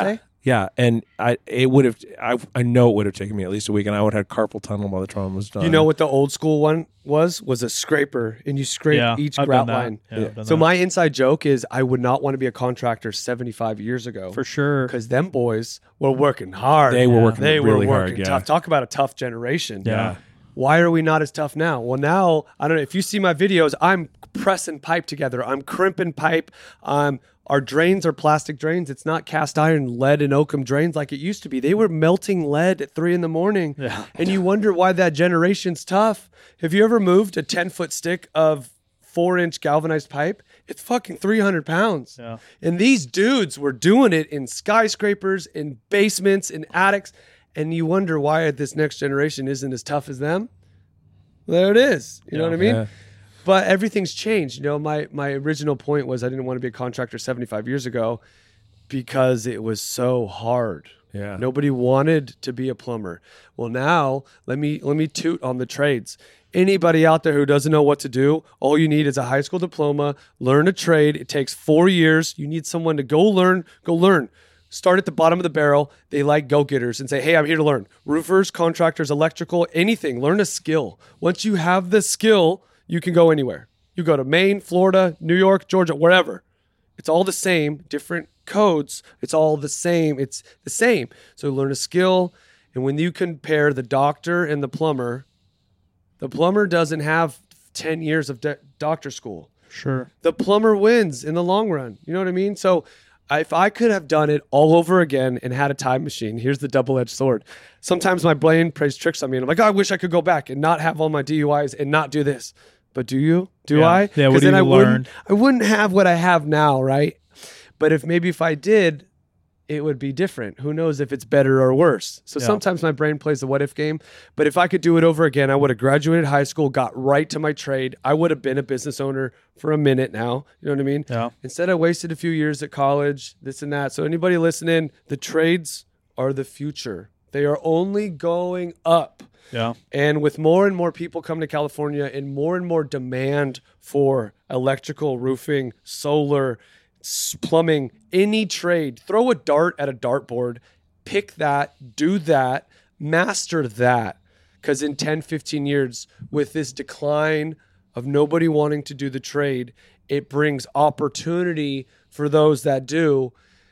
S1: Yeah, and I it would have I I know it would have taken me at least a week, and I would have had carpal tunnel by the time it was done.
S3: You know what the old school one was? Was a scraper, and you scrape
S2: Yeah,
S3: each
S2: I've
S3: grout
S2: done that.
S3: line.
S2: Yeah, I've done
S3: So
S2: that.
S3: my inside joke is I would not want to be a contractor seventy-five years ago.
S2: for sure.
S3: Because them boys were working hard.
S1: They were working
S3: They
S1: really
S3: were
S1: hard,
S3: working
S1: yeah.
S3: tough. Talk about a tough generation.
S2: Yeah.
S3: Why are we not as tough now? Well, now, I don't know. If you see my videos, I'm pressing pipe together. I'm crimping pipe. Um, our drains are plastic drains. It's not cast iron, lead, and oakum drains like it used to be. They were melting lead at three in the morning.
S2: Yeah.
S3: And you wonder why that generation's tough. Have you ever moved a ten-foot stick of four-inch galvanized pipe? It's fucking three hundred pounds.
S2: Yeah.
S3: And these dudes were doing it in skyscrapers, in basements, in attics. And you wonder why this next generation isn't as tough as them. There it is. You know
S2: Yeah.
S3: what I mean?
S1: Yeah.
S3: But everything's changed. You know, my my original point was I didn't want to be a contractor seventy-five years ago because it was so hard.
S1: Yeah.
S3: Nobody wanted to be a plumber. Well, now let me let me toot on the trades. Anybody out there who doesn't know what to do, all you need is a high school diploma, learn a trade. It takes four years. You need someone to go learn, go learn. Start at the bottom of the barrel. They like go-getters and say, hey, I'm here to learn. Roofers, contractors, electrical, anything. Learn a skill. Once you have the skill, you can go anywhere. You go to Maine, Florida, New York, Georgia, wherever. It's all the same, different codes. It's all the same. It's the same. So learn a skill. And when you compare the doctor and the plumber, the plumber doesn't have ten years of de- doctor school.
S2: Sure.
S3: The plumber wins in the long run. You know what I mean? So if I could have done it all over again and had a time machine, here's the double-edged sword. Sometimes my brain plays tricks on me, and I'm like, oh, I wish I could go back and not have all my D U Is and not do this. But do you? Do
S2: Yeah.
S3: I?
S2: Yeah, what
S3: 'Cause
S2: do
S3: then
S2: you
S3: I
S2: learn?
S3: wouldn't, I wouldn't have what I have now, right? But if maybe if I did, it would be different. Who knows if it's better or worse? So
S2: Yeah.
S3: sometimes my brain plays the what if game. But if I could do it over again, I would have graduated high school, got right to my trade. I would have been a business owner for a minute now. You know what I mean?
S2: Yeah.
S3: Instead, I wasted a few years at college, this and that. So anybody listening, the trades are the future. They are only going up.
S2: Yeah.
S3: And with more and more people coming to California and more and more demand for electrical, roofing, solar, s- plumbing, any trade, throw a dart at a dartboard, pick that, do that, master that. Because in ten, fifteen years, with this decline of nobody wanting to do the trade, it brings opportunity for those that do.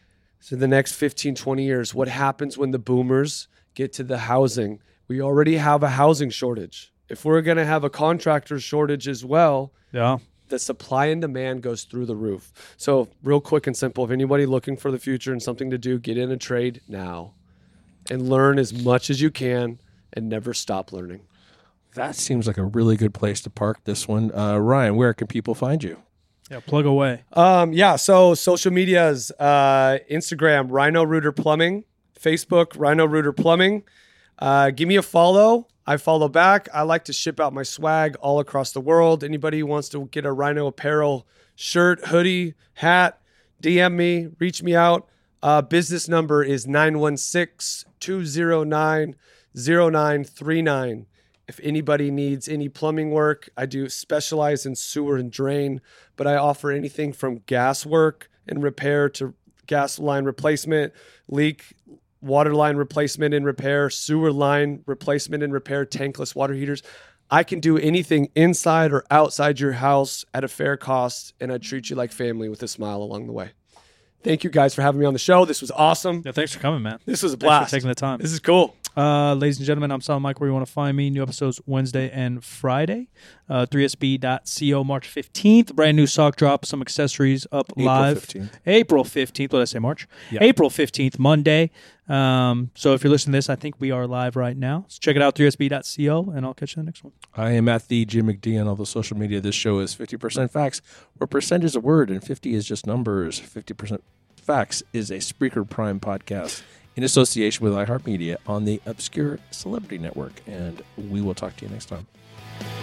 S3: So the next fifteen, twenty years, what happens when the boomers get to the housing? We already have a housing shortage. If we're going to have a contractor shortage as well,
S2: Yeah.
S3: the supply and demand goes through the roof. So real quick and simple, if anybody looking for the future and something to do, get in a trade now and learn as much as you can and never stop learning.
S1: That seems like a really good place to park this one. Uh, Ryan, where can people find you?
S2: Yeah. Plug away.
S3: Um, yeah, so social medias, uh, Instagram, Rhino Rooter Plumbing, Facebook, Rhino Rooter Plumbing. Uh, give me a follow. I follow back. I like to ship out my swag all across the world. Anybody who wants to get a Rhino apparel shirt, hoodie, hat, D M me, reach me out. Uh, business number is nine one six, two zero nine, zero nine three nine. If anybody needs any plumbing work, I do specialize in sewer and drain, but I offer anything from gas work and repair to gas line replacement, leak, water line replacement and repair, sewer line replacement and repair, tankless water heaters. I can do anything inside or outside your house at a fair cost, and I treat you like family with a smile along the way. Thank you guys for having me on the show. This was awesome.
S2: Yeah. Thanks for coming, man.
S3: This was a
S2: Thanks
S3: blast.
S2: for taking the time.
S3: This is cool.
S2: Uh, ladies and gentlemen, I'm Silent Mike. Where you want to find me? New episodes Wednesday and Friday. Uh, three S B dot co March fifteenth. Brand new sock drop. Some accessories up
S1: April
S2: live.
S1: fifteenth.
S2: April fifteenth. What did I say? March?
S1: Yeah.
S2: April fifteenth, Monday. Um, so if you're listening to this, I think we are live right now. So check it out, three S B dot co, and I'll catch you in the next one.
S1: I am at the Jim McD on all the social media. This show is fifty percent facts, where percent is a word and fifty is just numbers. fifty percent Facts is a Spreaker Prime podcast in association with iHeartMedia on the Obscure Celebrity Network. And we will talk to you next time.